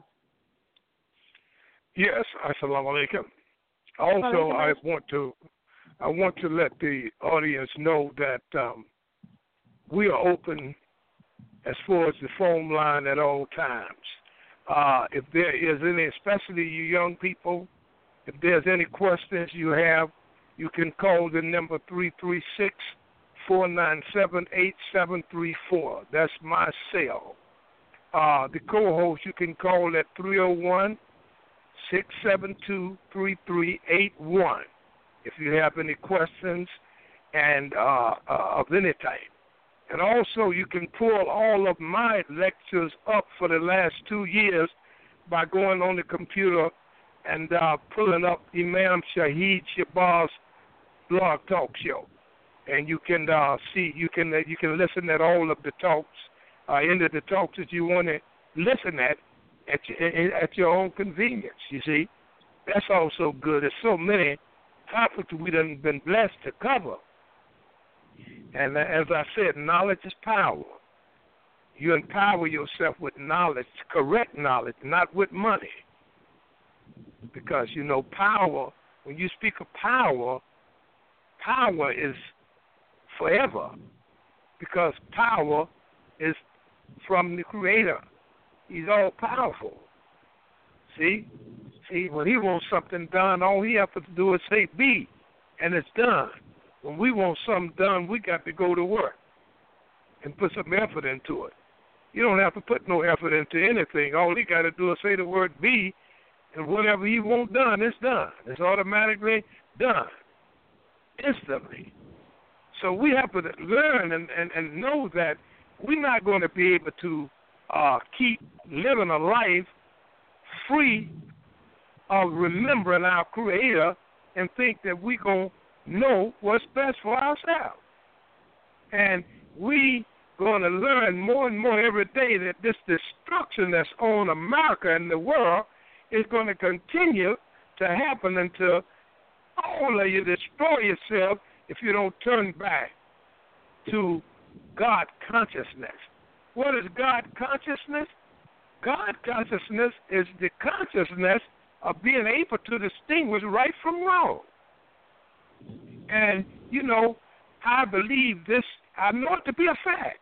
Yes, assalamu alaikum. Also, I want to I want to let the audience know that um, we are open as far as the phone line at all times. Uh, if there is any, especially you young people, if there's any questions you have, you can call the number three three six, four nine seven, eight seven three four. That's my cell. Uh, the co-host, you can call at three oh one, six seven two, three three eight one if you have any questions and uh, uh, of any type. And also, you can pull all of my lectures up for the last two years by going on the computer and uh, pulling up Imam Shahid Shabazz Blog Talk Show, and you can uh, see, you can uh, you can listen at all of the talks, uh, any of the talks that you want to listen at at your, at your own convenience. You see, that's also good. There's so many topics we done been blessed to cover. And as I said, knowledge is power. You empower yourself with knowledge, correct knowledge, not with money. Because, you know, power, when you speak of power, power is forever. Because power is from the Creator. He's all powerful. See? See, when he wants something done, all he has to do is say be, and it's done. When we want something done, we got to go to work and put some effort into it. You don't have to put no effort into anything. All you got to do is say the word be, and whatever you want done, it's done. It's automatically done, instantly. So we have to learn and, and, and know that we're not going to be able to uh, keep living a life free of remembering our Creator and think that we're going to know what's best for ourselves. And we going to learn more and more every day that this destruction that's on America and the world is going to continue to happen until all of you destroy yourself if you don't turn back to God consciousness. What is God consciousness? God consciousness is the consciousness of being able to distinguish right from wrong. And, you know, I believe this, I know it to be a fact.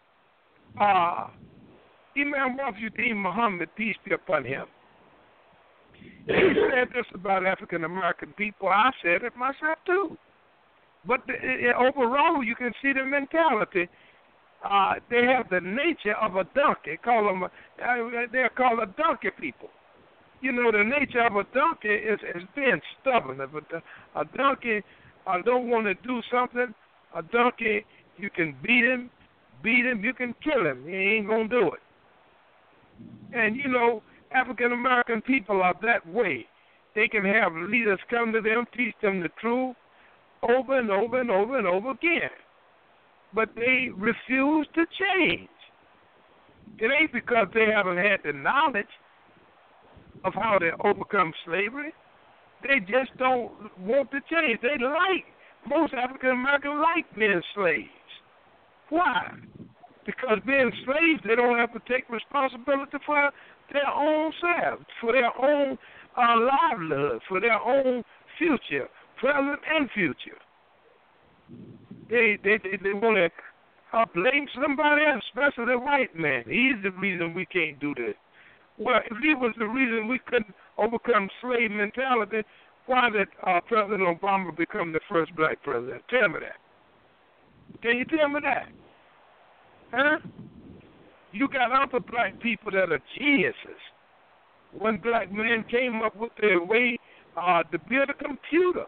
Uh, Imam Wafiuddin Muhammad, peace be upon him, he said this about African American people. I said it myself too. But the, it, overall, you can see the mentality. Uh, they have the nature of a donkey. Call them, uh, they're called a donkey people. You know, the nature of a donkey is, is being stubborn. If a, a donkey uh, don't want to do something, a donkey, you can beat him, beat him, you can kill him. He ain't going to do it. And, you know, African-American people are that way. They can have leaders come to them, teach them the truth over and over and over and over again. But they refuse to change. It ain't because they haven't had the knowledge of how to overcome slavery. They just don't want to change. They like, most African-Americans like being slaves. Why? Because being slaves, they don't have to take responsibility for their own selves, for their own uh, livelihood, for their own future, present and future. They they they, they want to uh, blame somebody else, especially the white man. He's the reason we can't do this. Well, if he was the reason we couldn't overcome slave mentality, why did uh, President Obama become the first black president? Tell me that. Can you tell me that? Huh? You got other black people that are geniuses. One black man came up with their way uh, to build a computer.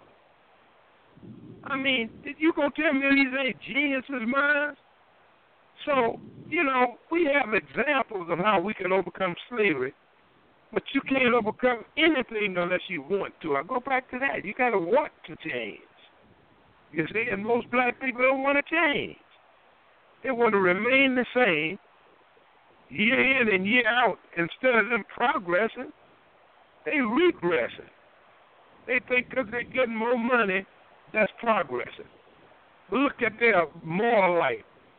I mean, you gonna tell me these ain't geniuses, man? So, you know, we have examples of how we can overcome slavery, but you can't overcome anything unless you want to. I go back to that. You gotta want to change. You see, and most black people don't want to change. They want to remain the same year in and year out. Instead of them progressing, they regressing. They think because they're getting more money, that's progressing. Look at their moral life.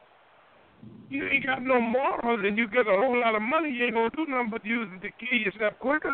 You ain't got no morals and you get a whole lot of money, you ain't going to do nothing but use it to kill yourself quicker.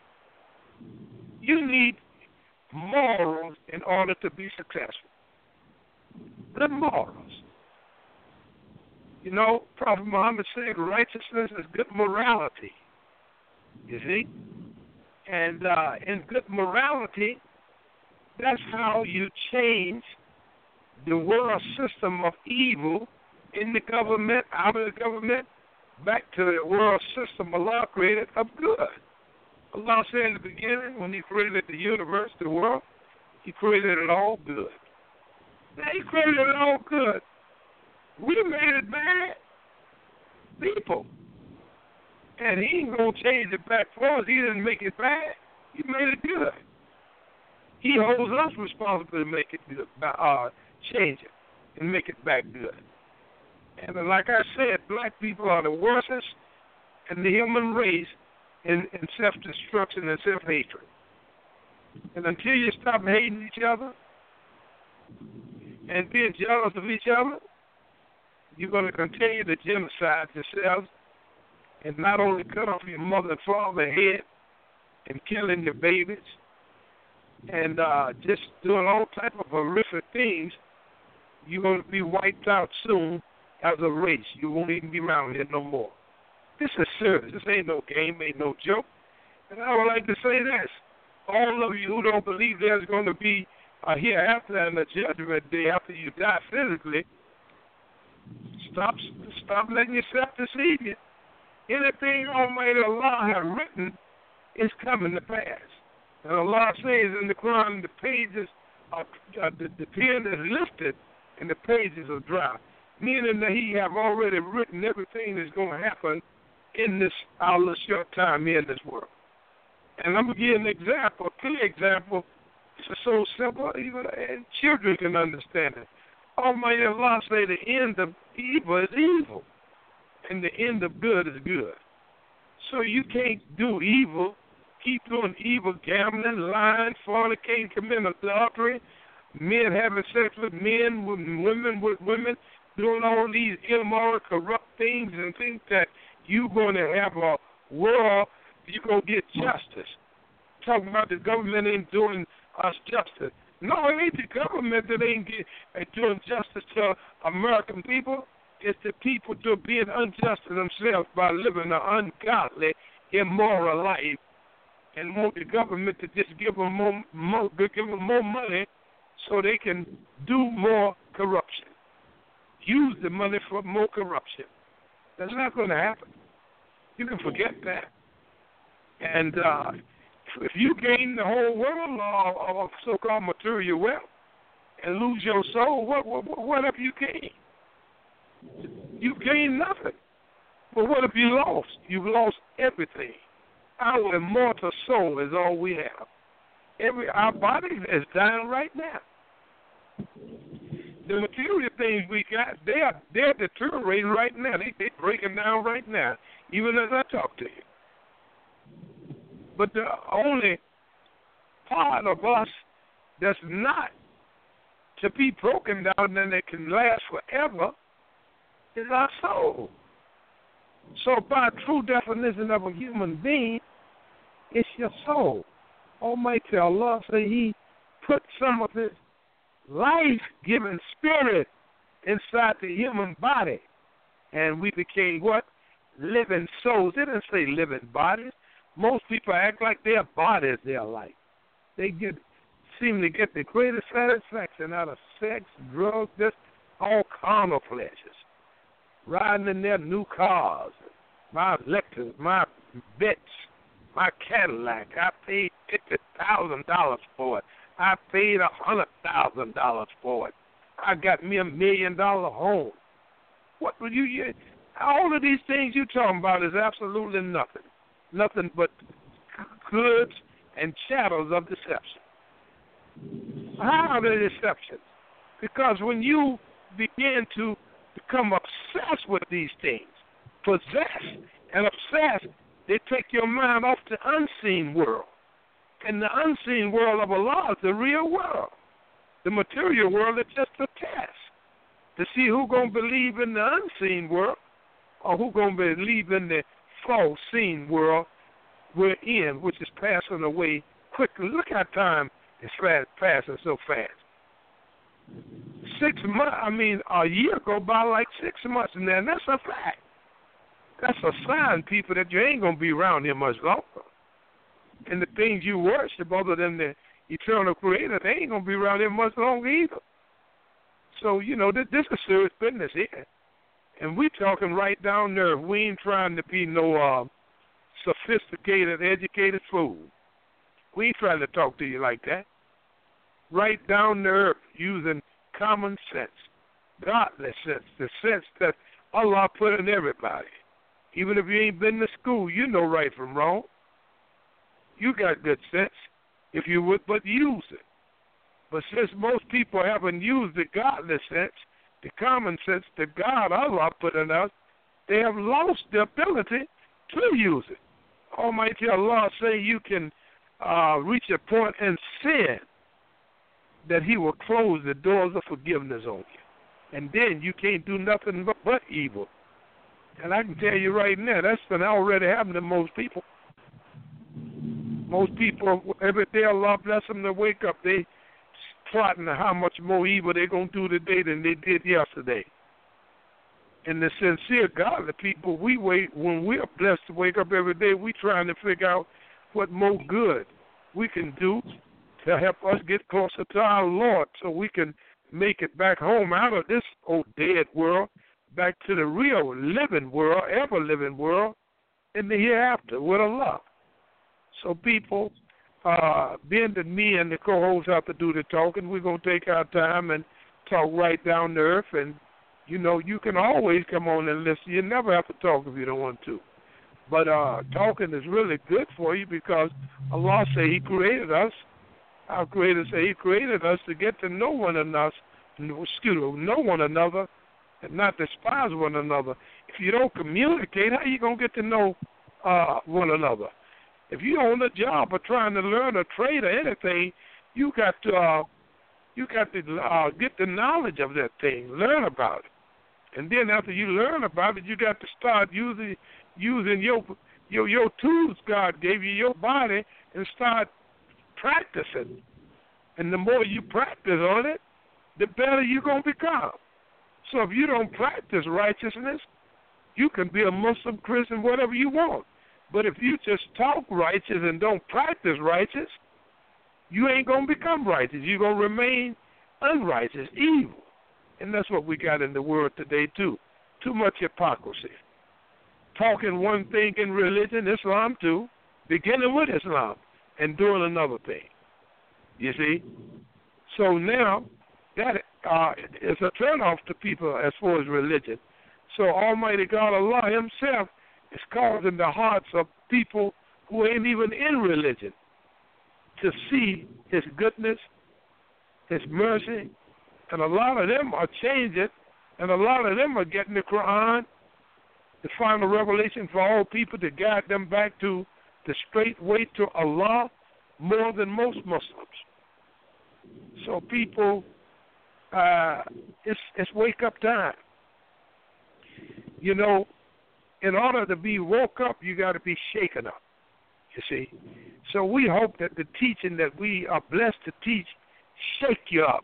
You need morals in order to be successful. The morals. You know, Prophet Muhammad said righteousness is good morality. You see? And uh, in good morality, that's how you change the world system of evil in the government, out of the government, back to the world system Allah created of good. Allah said in the beginning, when He created the universe, the world, He created it all good. Now, He created it all good. We made it bad. People. And He ain't going to change it back for us. He didn't make it bad. He made it good. He holds us responsible to make it good, uh, change it, and make it back good. And like I said, black people are the worstest in the human race in, in self-destruction and self-hatred. And until you stop hating each other and being jealous of each other, you're going to continue to genocide yourselves and not only cut off your mother and father's head and killing your babies and uh, just doing all type of horrific things, you're going to be wiped out soon as a race. You won't even be around here no more. This is serious. This ain't no game, ain't no joke. And I would like to say this. All of you who don't believe there's going to be a hereafter and a judgment day after you die physically, stop stop letting yourself deceive you. Anything Almighty Allah has written is coming to pass. And Allah says in the Quran, the pages are, uh, the, the pen is lifted and the pages are dry. Meaning that He have already written everything that's going to happen in this our little short time here in this world. And I'm going to give you an example, a clear example. It's so simple, even and children can understand it. Almighty Allah say the end of evil is evil, and the end of good is good. So you can't do evil, keep doing evil, gambling, lying, fornicating, committing adultery, men having sex with men, with women with women, doing all these immoral, corrupt things, and think that you're going to have a world, you're going to get justice. Talking about the government ain't doing us justice. No, it ain't the government that ain't get, uh, doing justice to American people. It's the people that are being unjust to themselves by living an ungodly, immoral life, and want the government to just give them more, more, give them more money so they can do more corruption. Use the money for more corruption. That's not going to happen. You can forget that. And uh, if you gain the whole world of, of so-called material wealth and lose your soul, what, what, what have you gained? You gained nothing. But what have you lost? You've lost everything. Our immortal soul is all we have. Every our body is dying right now. The material things we got, they are they're deteriorating right now. They they're breaking down right now, even as I talk to you. But the only part of us that's not to be broken down and that can last forever is our soul. So by true definition of a human being, it's your soul. Almighty Allah said He put some of His life-giving spirit inside the human body, and we became what? Living souls. They didn't say living bodies. Most people act like their bodies their life. They get seem to get the greatest satisfaction out of sex, drugs, just all carnal pleasures. Riding in their new cars, my Lexus, my Benz, my Cadillac. I paid fifty thousand dollars for it. I paid a hundred thousand dollars for it. I got me a million dollar home. What would you? you all of these things you're talking about is absolutely nothing. Nothing but goods and shadows of deception. How are they deceptions? Because when you begin to become obsessed with these things, possessed and obsessed, they take your mind off the unseen world. And the unseen world of Allah is the real world. The material world is just a test to see who's going to believe in the unseen world or who's going to believe in the false seen world we're in, which is passing away quickly. Look how time is fast, passing so fast. Six months, I mean, a year go by like six months, and then that's a fact. That's a sign, people, that you ain't going to be around here much longer. And the things you worship other than the eternal creator, they ain't going to be around here much longer either. So, you know, this, this is serious business here. And we talking right down there. We ain't trying to be no uh, sophisticated, educated fool. We ain't trying to talk to you like that. Right down there, using common sense, godly sense, the sense that Allah put in everybody. Even if you ain't been to school, you know right from wrong. You got good sense if you would but use it. But since most people haven't used the godly sense, the common sense that God, Allah, put in us, they have lost the ability to use it. Almighty Allah say you can uh, reach a point in sin that He will close the doors of forgiveness on you. And then you can't do nothing but, but evil. And I can tell you right now, that's been already happening to most people. Most people, every day Allah bless them to wake up, they plotting how much more evil they're going to do today than they did yesterday. And the sincere godly people, we wait, when we're blessed to wake up every day, we trying to figure out what more good we can do to help us get closer to our Lord so we can make it back home out of this old dead world, back to the real living world, ever-living world, in the hereafter with Allah. So people, uh, being that me and the co-hosts have to do the talking, we're going to take our time and talk right down to earth. And, you know, you can always come on and listen. You never have to talk if you don't want to. But uh, talking is really good for you because Allah said He created us. Our Creator said He created us to get to know one another, excuse me, know one another, and not despise one another. If you don't communicate, how you gonna get to know uh, one another? If you're on a job or trying to learn a trade or anything, you got to uh, you got to uh, get the knowledge of that thing, learn about it, and then after you learn about it, you got to start using using your your your tools God gave you, your body, and start practicing. And the more you practice on it, the better you're gonna become. So if you don't practice righteousness, you can be a Muslim, Christian, whatever you want. But if you just talk righteous and don't practice righteous, you ain't going to become righteous. You're going to remain unrighteous, evil. And that's what we got in the world today, too. Too much hypocrisy. Talking one thing in religion, Islam, too, beginning with Islam, and doing another thing. You see? So now, that uh, is a turnoff to people as far as religion. So Almighty God, Allah Himself, is causing the hearts of people who ain't even in religion to see His goodness, His mercy, and a lot of them are changing, and a lot of them are getting the Quran, the final revelation for all people to guide them back to the straight way to Allah more than most Muslims. So people, uh, it's, it's wake up time. You know, in order to be woke up, you got to be shaken up, you see. So we hope that the teaching that we are blessed to teach shake you up,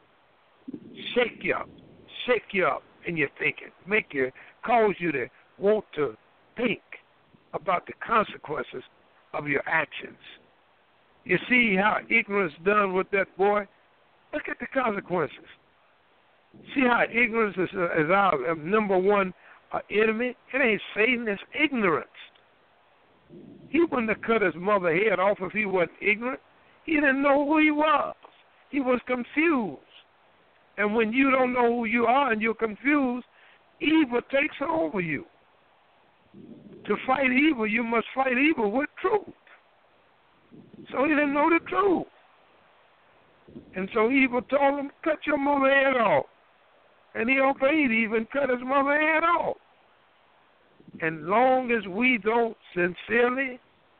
shake you up, shake you up in your thinking, make you, cause you to want to think about the consequences of your actions. You see how ignorance done with that boy? Look at the consequences. See how ignorance is, is our number one Uh, enemy? It ain't Satan, it's ignorance. He wouldn't have cut his mother's head off if he wasn't ignorant. He didn't know who he was. He was confused. And when you don't know who you are and you're confused, evil takes over you. To fight evil, you must fight evil with truth. So he didn't know the truth. And so evil told him, cut your mother's head off. And he obeyed, even cut his mother's head off. And long as we don't sincerely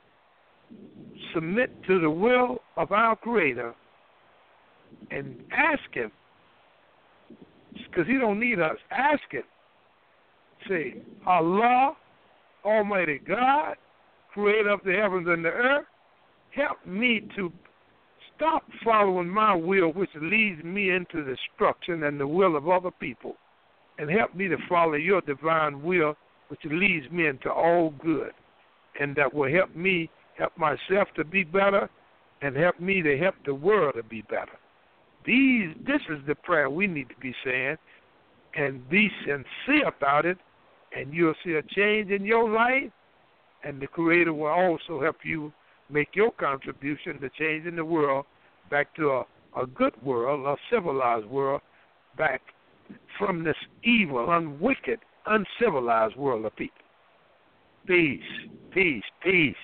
submit to the will of our Creator and ask Him, because He don't need us, ask Him, say, Allah, Almighty God, Creator of the heavens and the earth, help me to stop following my will, which leads me into destruction and the will of other people, and help me to follow your divine will, which leads me into all good, and that will help me help myself to be better and help me to help the world to be better. These, this is the prayer we need to be saying, and be sincere about it, and you'll see a change in your life, and the Creator will also help you make your contribution to changing the world back to a, a good world, a civilized world, back from this evil, unwicked, uncivilized world of people. Peace, peace, peace.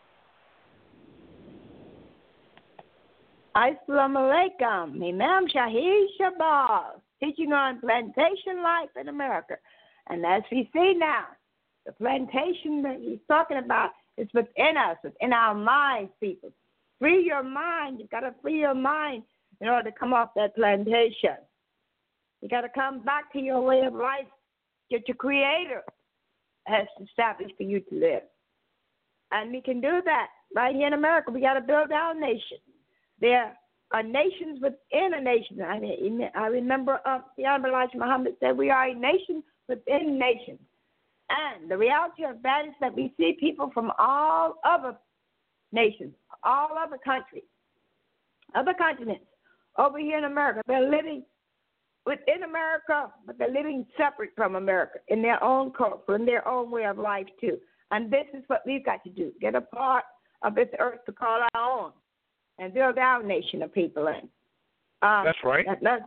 Assalamu alaikum. Imam Shahid Shabazz, teaching on plantation life in America. And as we see now, the plantation that he's talking about is within us, within our minds, people. Free your mind. You've got to free your mind in order to come off that plantation. You got to come back to your way of life that your Creator has established for you to live. And we can do that right here in America. We got to build our nation. There are nations within a nation. I mean, I remember uh, the Honorable Elijah Muhammad said we are a nation within nations. And the reality of that is that we see people from all other nations, all other countries, other continents, over here in America. They're living within America, but they're living separate from America in their own culture, in their own way of life, too. And this is what we've got to do, get a part of this earth to call our own and build our nation of people in. Um, That's right. That, that,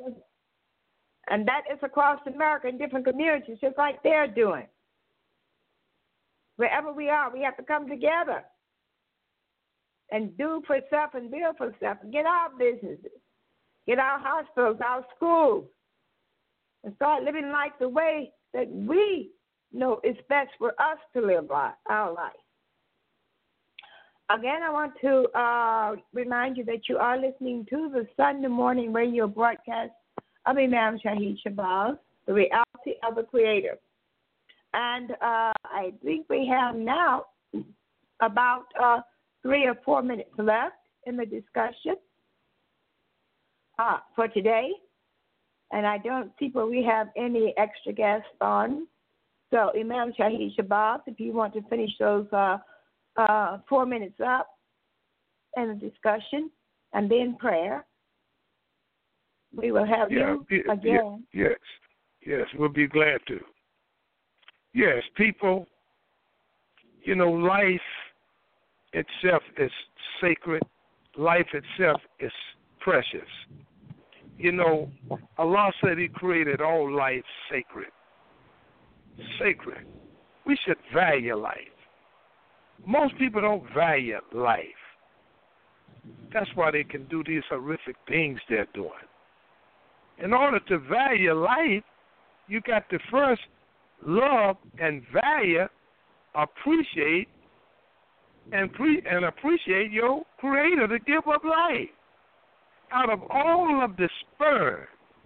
and that is across America in different communities, just like they're doing. Wherever we are, we have to come together and do for self and build for self. Get our businesses, get our hospitals, our schools, and start living life the way that we know is best for us to live our life. Again, I want to uh, remind you that you are listening to the Sunday morning radio broadcast of Imam Shahid Shabazz, The Reality of the Creator. And uh, I think we have now about uh, three or four minutes left in the discussion uh, for today. And I don't see where we have any extra guests on. So, Imam Shahid Shabazz, if you want to finish those uh, uh, four minutes up in the discussion and then prayer, we will have yeah, you yeah, again. Yeah, yes, yes, we'll be glad to. Yes, people, you know, life itself is sacred. Life itself is precious. You know, Allah said He created all life sacred. Sacred. We should value life. Most people don't value life. That's why they can do these horrific things they're doing. In order to value life, you got to first love and value, appreciate, and pre- and appreciate your Creator to give up life. Out of all of the sperm,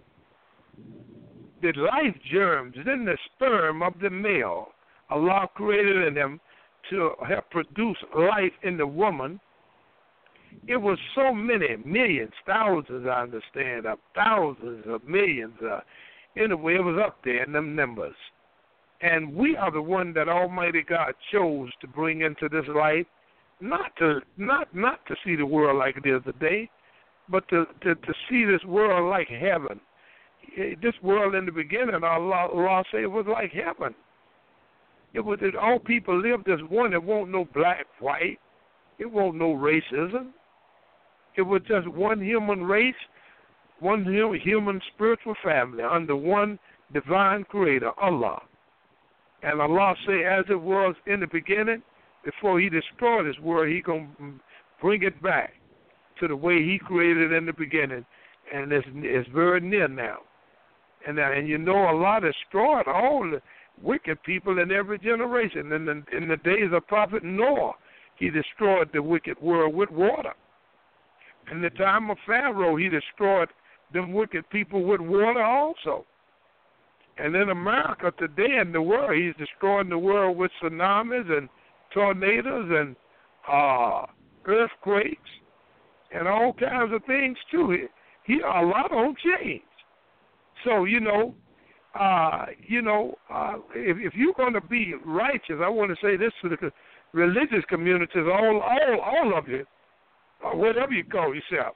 the life germs in the sperm of the male, Allah created in them to help produce life in the woman. It was so many, millions, thousands, I understand, of thousands of millions. Uh, anyway, it was up there in them numbers. And we are the one that Almighty God chose to bring into this life, not to not not to see the world like it is today, but to, to, to see this world like heaven. This world in the beginning, Allah, Allah said it was like heaven. It was that all people lived as one. It won't no black, white. It won't no racism. It was just one human race, one human spiritual family under one divine creator, Allah. And Allah say, as it was in the beginning, before He destroyed this world, He going to bring it back to the way He created it in the beginning. And it's, it's very near now. And, uh, and you know, Allah destroyed all the wicked people in every generation. In the, in the days of Prophet Noah, He destroyed the wicked world with water. In the time of Pharaoh, He destroyed them wicked people with water also. And in America today in the world, He's destroying the world with tsunamis and tornadoes and uh, earthquakes and all kinds of things too. He, he Allah don't change. So, you know, uh, you know, uh, if, if you're going to be righteous, I want to say this to the religious communities, all, all, all of you, or whatever you call yourself.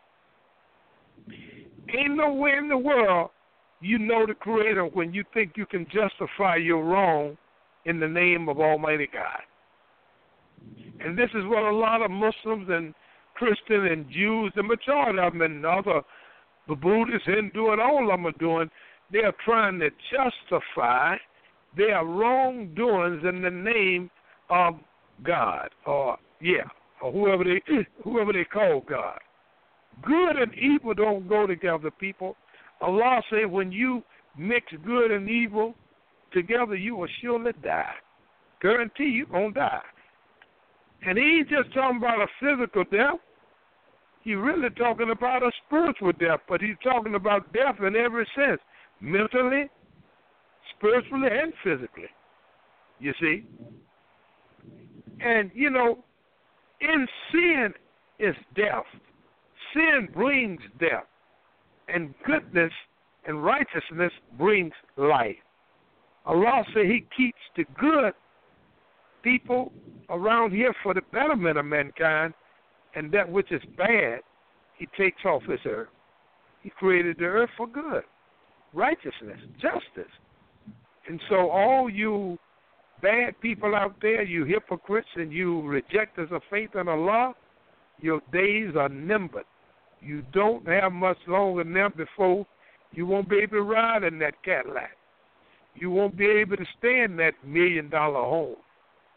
Ain't nowhere in the world you know the Creator when you think you can justify your wrong in the name of Almighty God. And this is what a lot of Muslims and Christians and Jews, the majority of them, and other the Buddhists, Hindu, and all of them are doing. They are trying to justify their wrongdoings in the name of God, or yeah, or whoever they whoever they call God. Good and evil don't go together, people. Allah said when you mix good and evil together, you will surely die. Guarantee you're going to die. And he ain't just talking about a physical death. He's really talking about a spiritual death, but he's talking about death in every sense, mentally, spiritually, and physically, you see. And, you know, in sin is death. Sin brings death, and goodness and righteousness brings life. Allah said He keeps the good people around here for the betterment of mankind, and that which is bad, He takes off this earth. He created the earth for good, righteousness, justice. And so all you bad people out there, you hypocrites, and you rejectors of faith in Allah, your days are numbered. You don't have much longer now before you won't be able to ride in that Cadillac. You won't be able to stay in that million-dollar home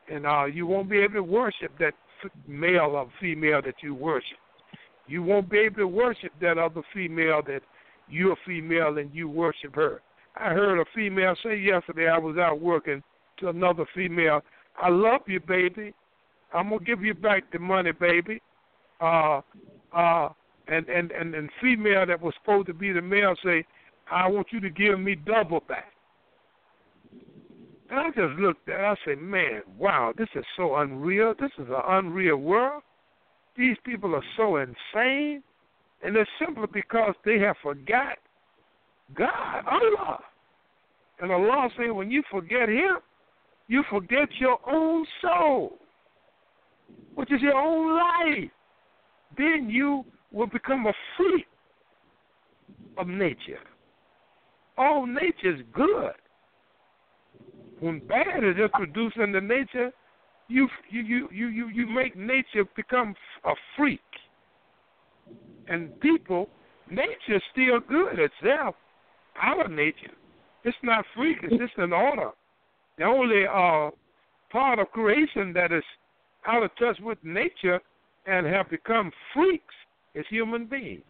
and uh, you won't be able to worship that f- male or female that you worship. You won't be able to worship that other female that you're female and you worship her. I heard a female say yesterday, I was out working, to another female, I love you, baby. I'm going to give you back the money, baby. Uh, uh, and, and, and, and female that was supposed to be the male say, I want you to give me double back. And I just looked at it, I said, man, wow, this is so unreal. This is an unreal world. These people are so insane. And it's simply because they have forgot God, Allah. And Allah said, when you forget Him, you forget your own soul, which is your own life. Then you will become a freak of nature. All nature is good. When bad is introduced into nature, you you you you you, you make nature become a freak. And people, nature is still good itself. Our nature, it's not freak. It's just an order. The only uh, part of creation that is out of touch with nature and have become freaks is human beings.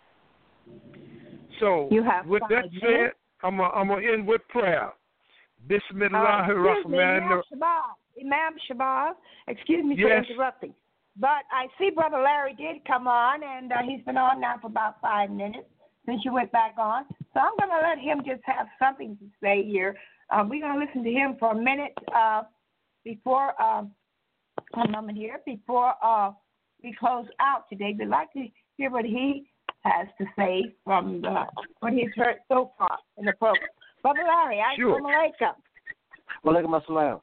So, with that said, I'm going to end with prayer. Bismillahirrahmanirrahim. Uh, Imam Shabazz, excuse me yes. for interrupting. But I see Brother Larry did come on, and uh, he's been on now for about five minutes since you went back on. So I'm going to let him just have something to say here. Uh, we're going to listen to him for a minute uh, before, uh, a moment here, before uh, we close out today. We'd like to hear what he has to say from the, what he's heard so far in the program. Brother Larry, sure. Assalamu alaikum. Wa alaikum assalam.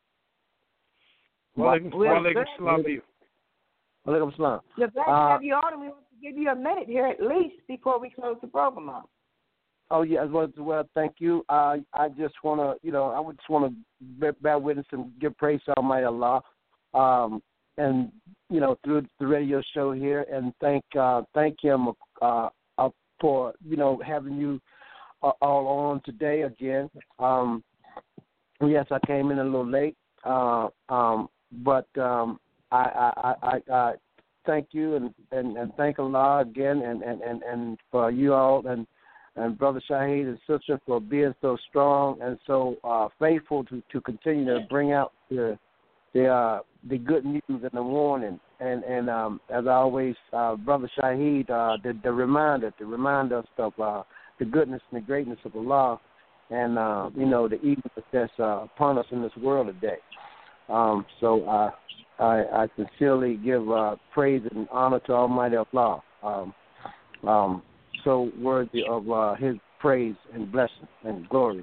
Wa alaikum assalam. Wa alaikum assalam. We're glad to have you on, and we want to give you a minute here at least before we close the program off. Oh, yeah, as well, as well thank you. Uh, I just want to, you know, I would just want to bear witness and give praise to Almighty Allah, um, and, you know, through the radio show here, and thank uh, thank him uh, uh, for, you know, having you uh, all on today again. Um, yes, I came in a little late, uh, um, but um, I, I, I, I thank you and, and, and thank Allah again, and, and, and, and for you all, and and Brother Shahid and sister for being so strong and so uh, faithful to, to continue to bring out the the uh, the good news and the warning. And and um, as always, uh, Brother Shahid, uh, the, the reminder to remind us of uh, the goodness and the greatness of Allah, and uh, you know the evil that's uh, upon us in this world today. Um, so uh, I, I sincerely give uh, praise and honor to Almighty Allah. Um, um, so worthy of uh, His praise and blessing and glory.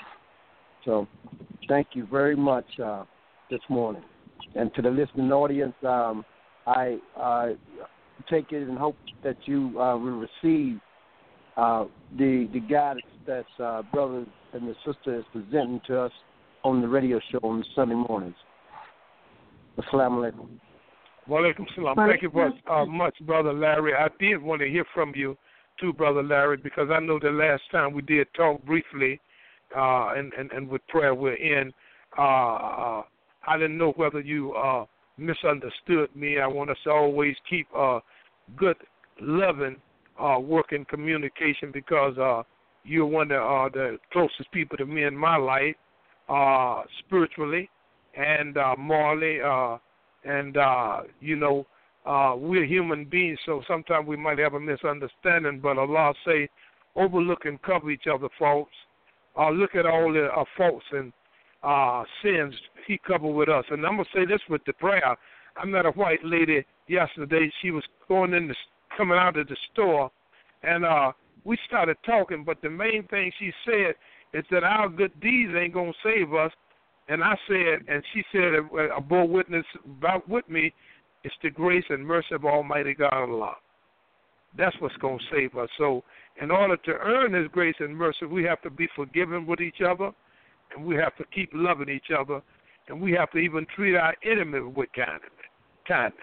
So thank you very much uh, this morning. And to the listening audience, um, I uh, take it and hope that you uh, will receive uh, the the guidance that uh, brothers and the sister is presenting to us on the radio show on Sunday mornings. Assalamu alaikum. Wa alaikum salam. Thank you very uh, much, Brother Larry. I did want to hear from you, too, Brother Larry, because I know the last time we did talk briefly, uh, and, and, and with prayer we're in, uh, uh, I didn't know whether you uh, misunderstood me. I want us to always keep uh, good, loving, uh, working communication, because uh, you're one of uh, the closest people to me in my life, uh, spiritually and uh, morally, uh, and, uh, you know, uh, we're human beings, so sometimes we might have a misunderstanding, but Allah say, overlook and cover each other's faults. Uh, look at all the uh, faults and uh, sins He covered with us. And I'm going to say this with the prayer. I met a white lady yesterday. She was going in the, coming out of the store, and uh, we started talking, but the main thing she said is that our good deeds ain't going to save us. And I said, and she said, a bore witness about with me, it's the grace and mercy of Almighty God Allah. That's what's going to save us. So in order to earn His grace and mercy, we have to be forgiving with each other, and we have to keep loving each other, and we have to even treat our enemy with kindness.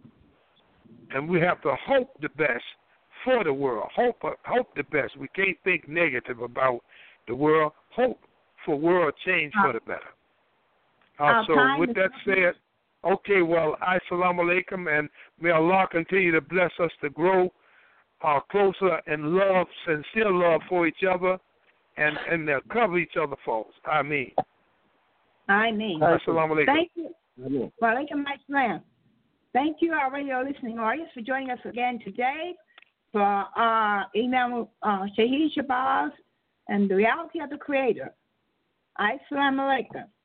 And we have to hope the best for the world. Hope, hope the best. We can't think negative about the world. Hope for world change for the better. Uh, so with that said, Okay, well, assalamu alaikum, and may Allah continue to bless us to grow uh, closer in love, sincere love for each other, and, and uh, cover each other faults. Ameen. Ameen. Assalamu alaikum. Thank you. Wa alaikum assalam. Thank you, our radio listening audience, for joining us again today for uh, Imam uh, Shahid Shabazz and the Reality of the Creator. Assalamu alaikum.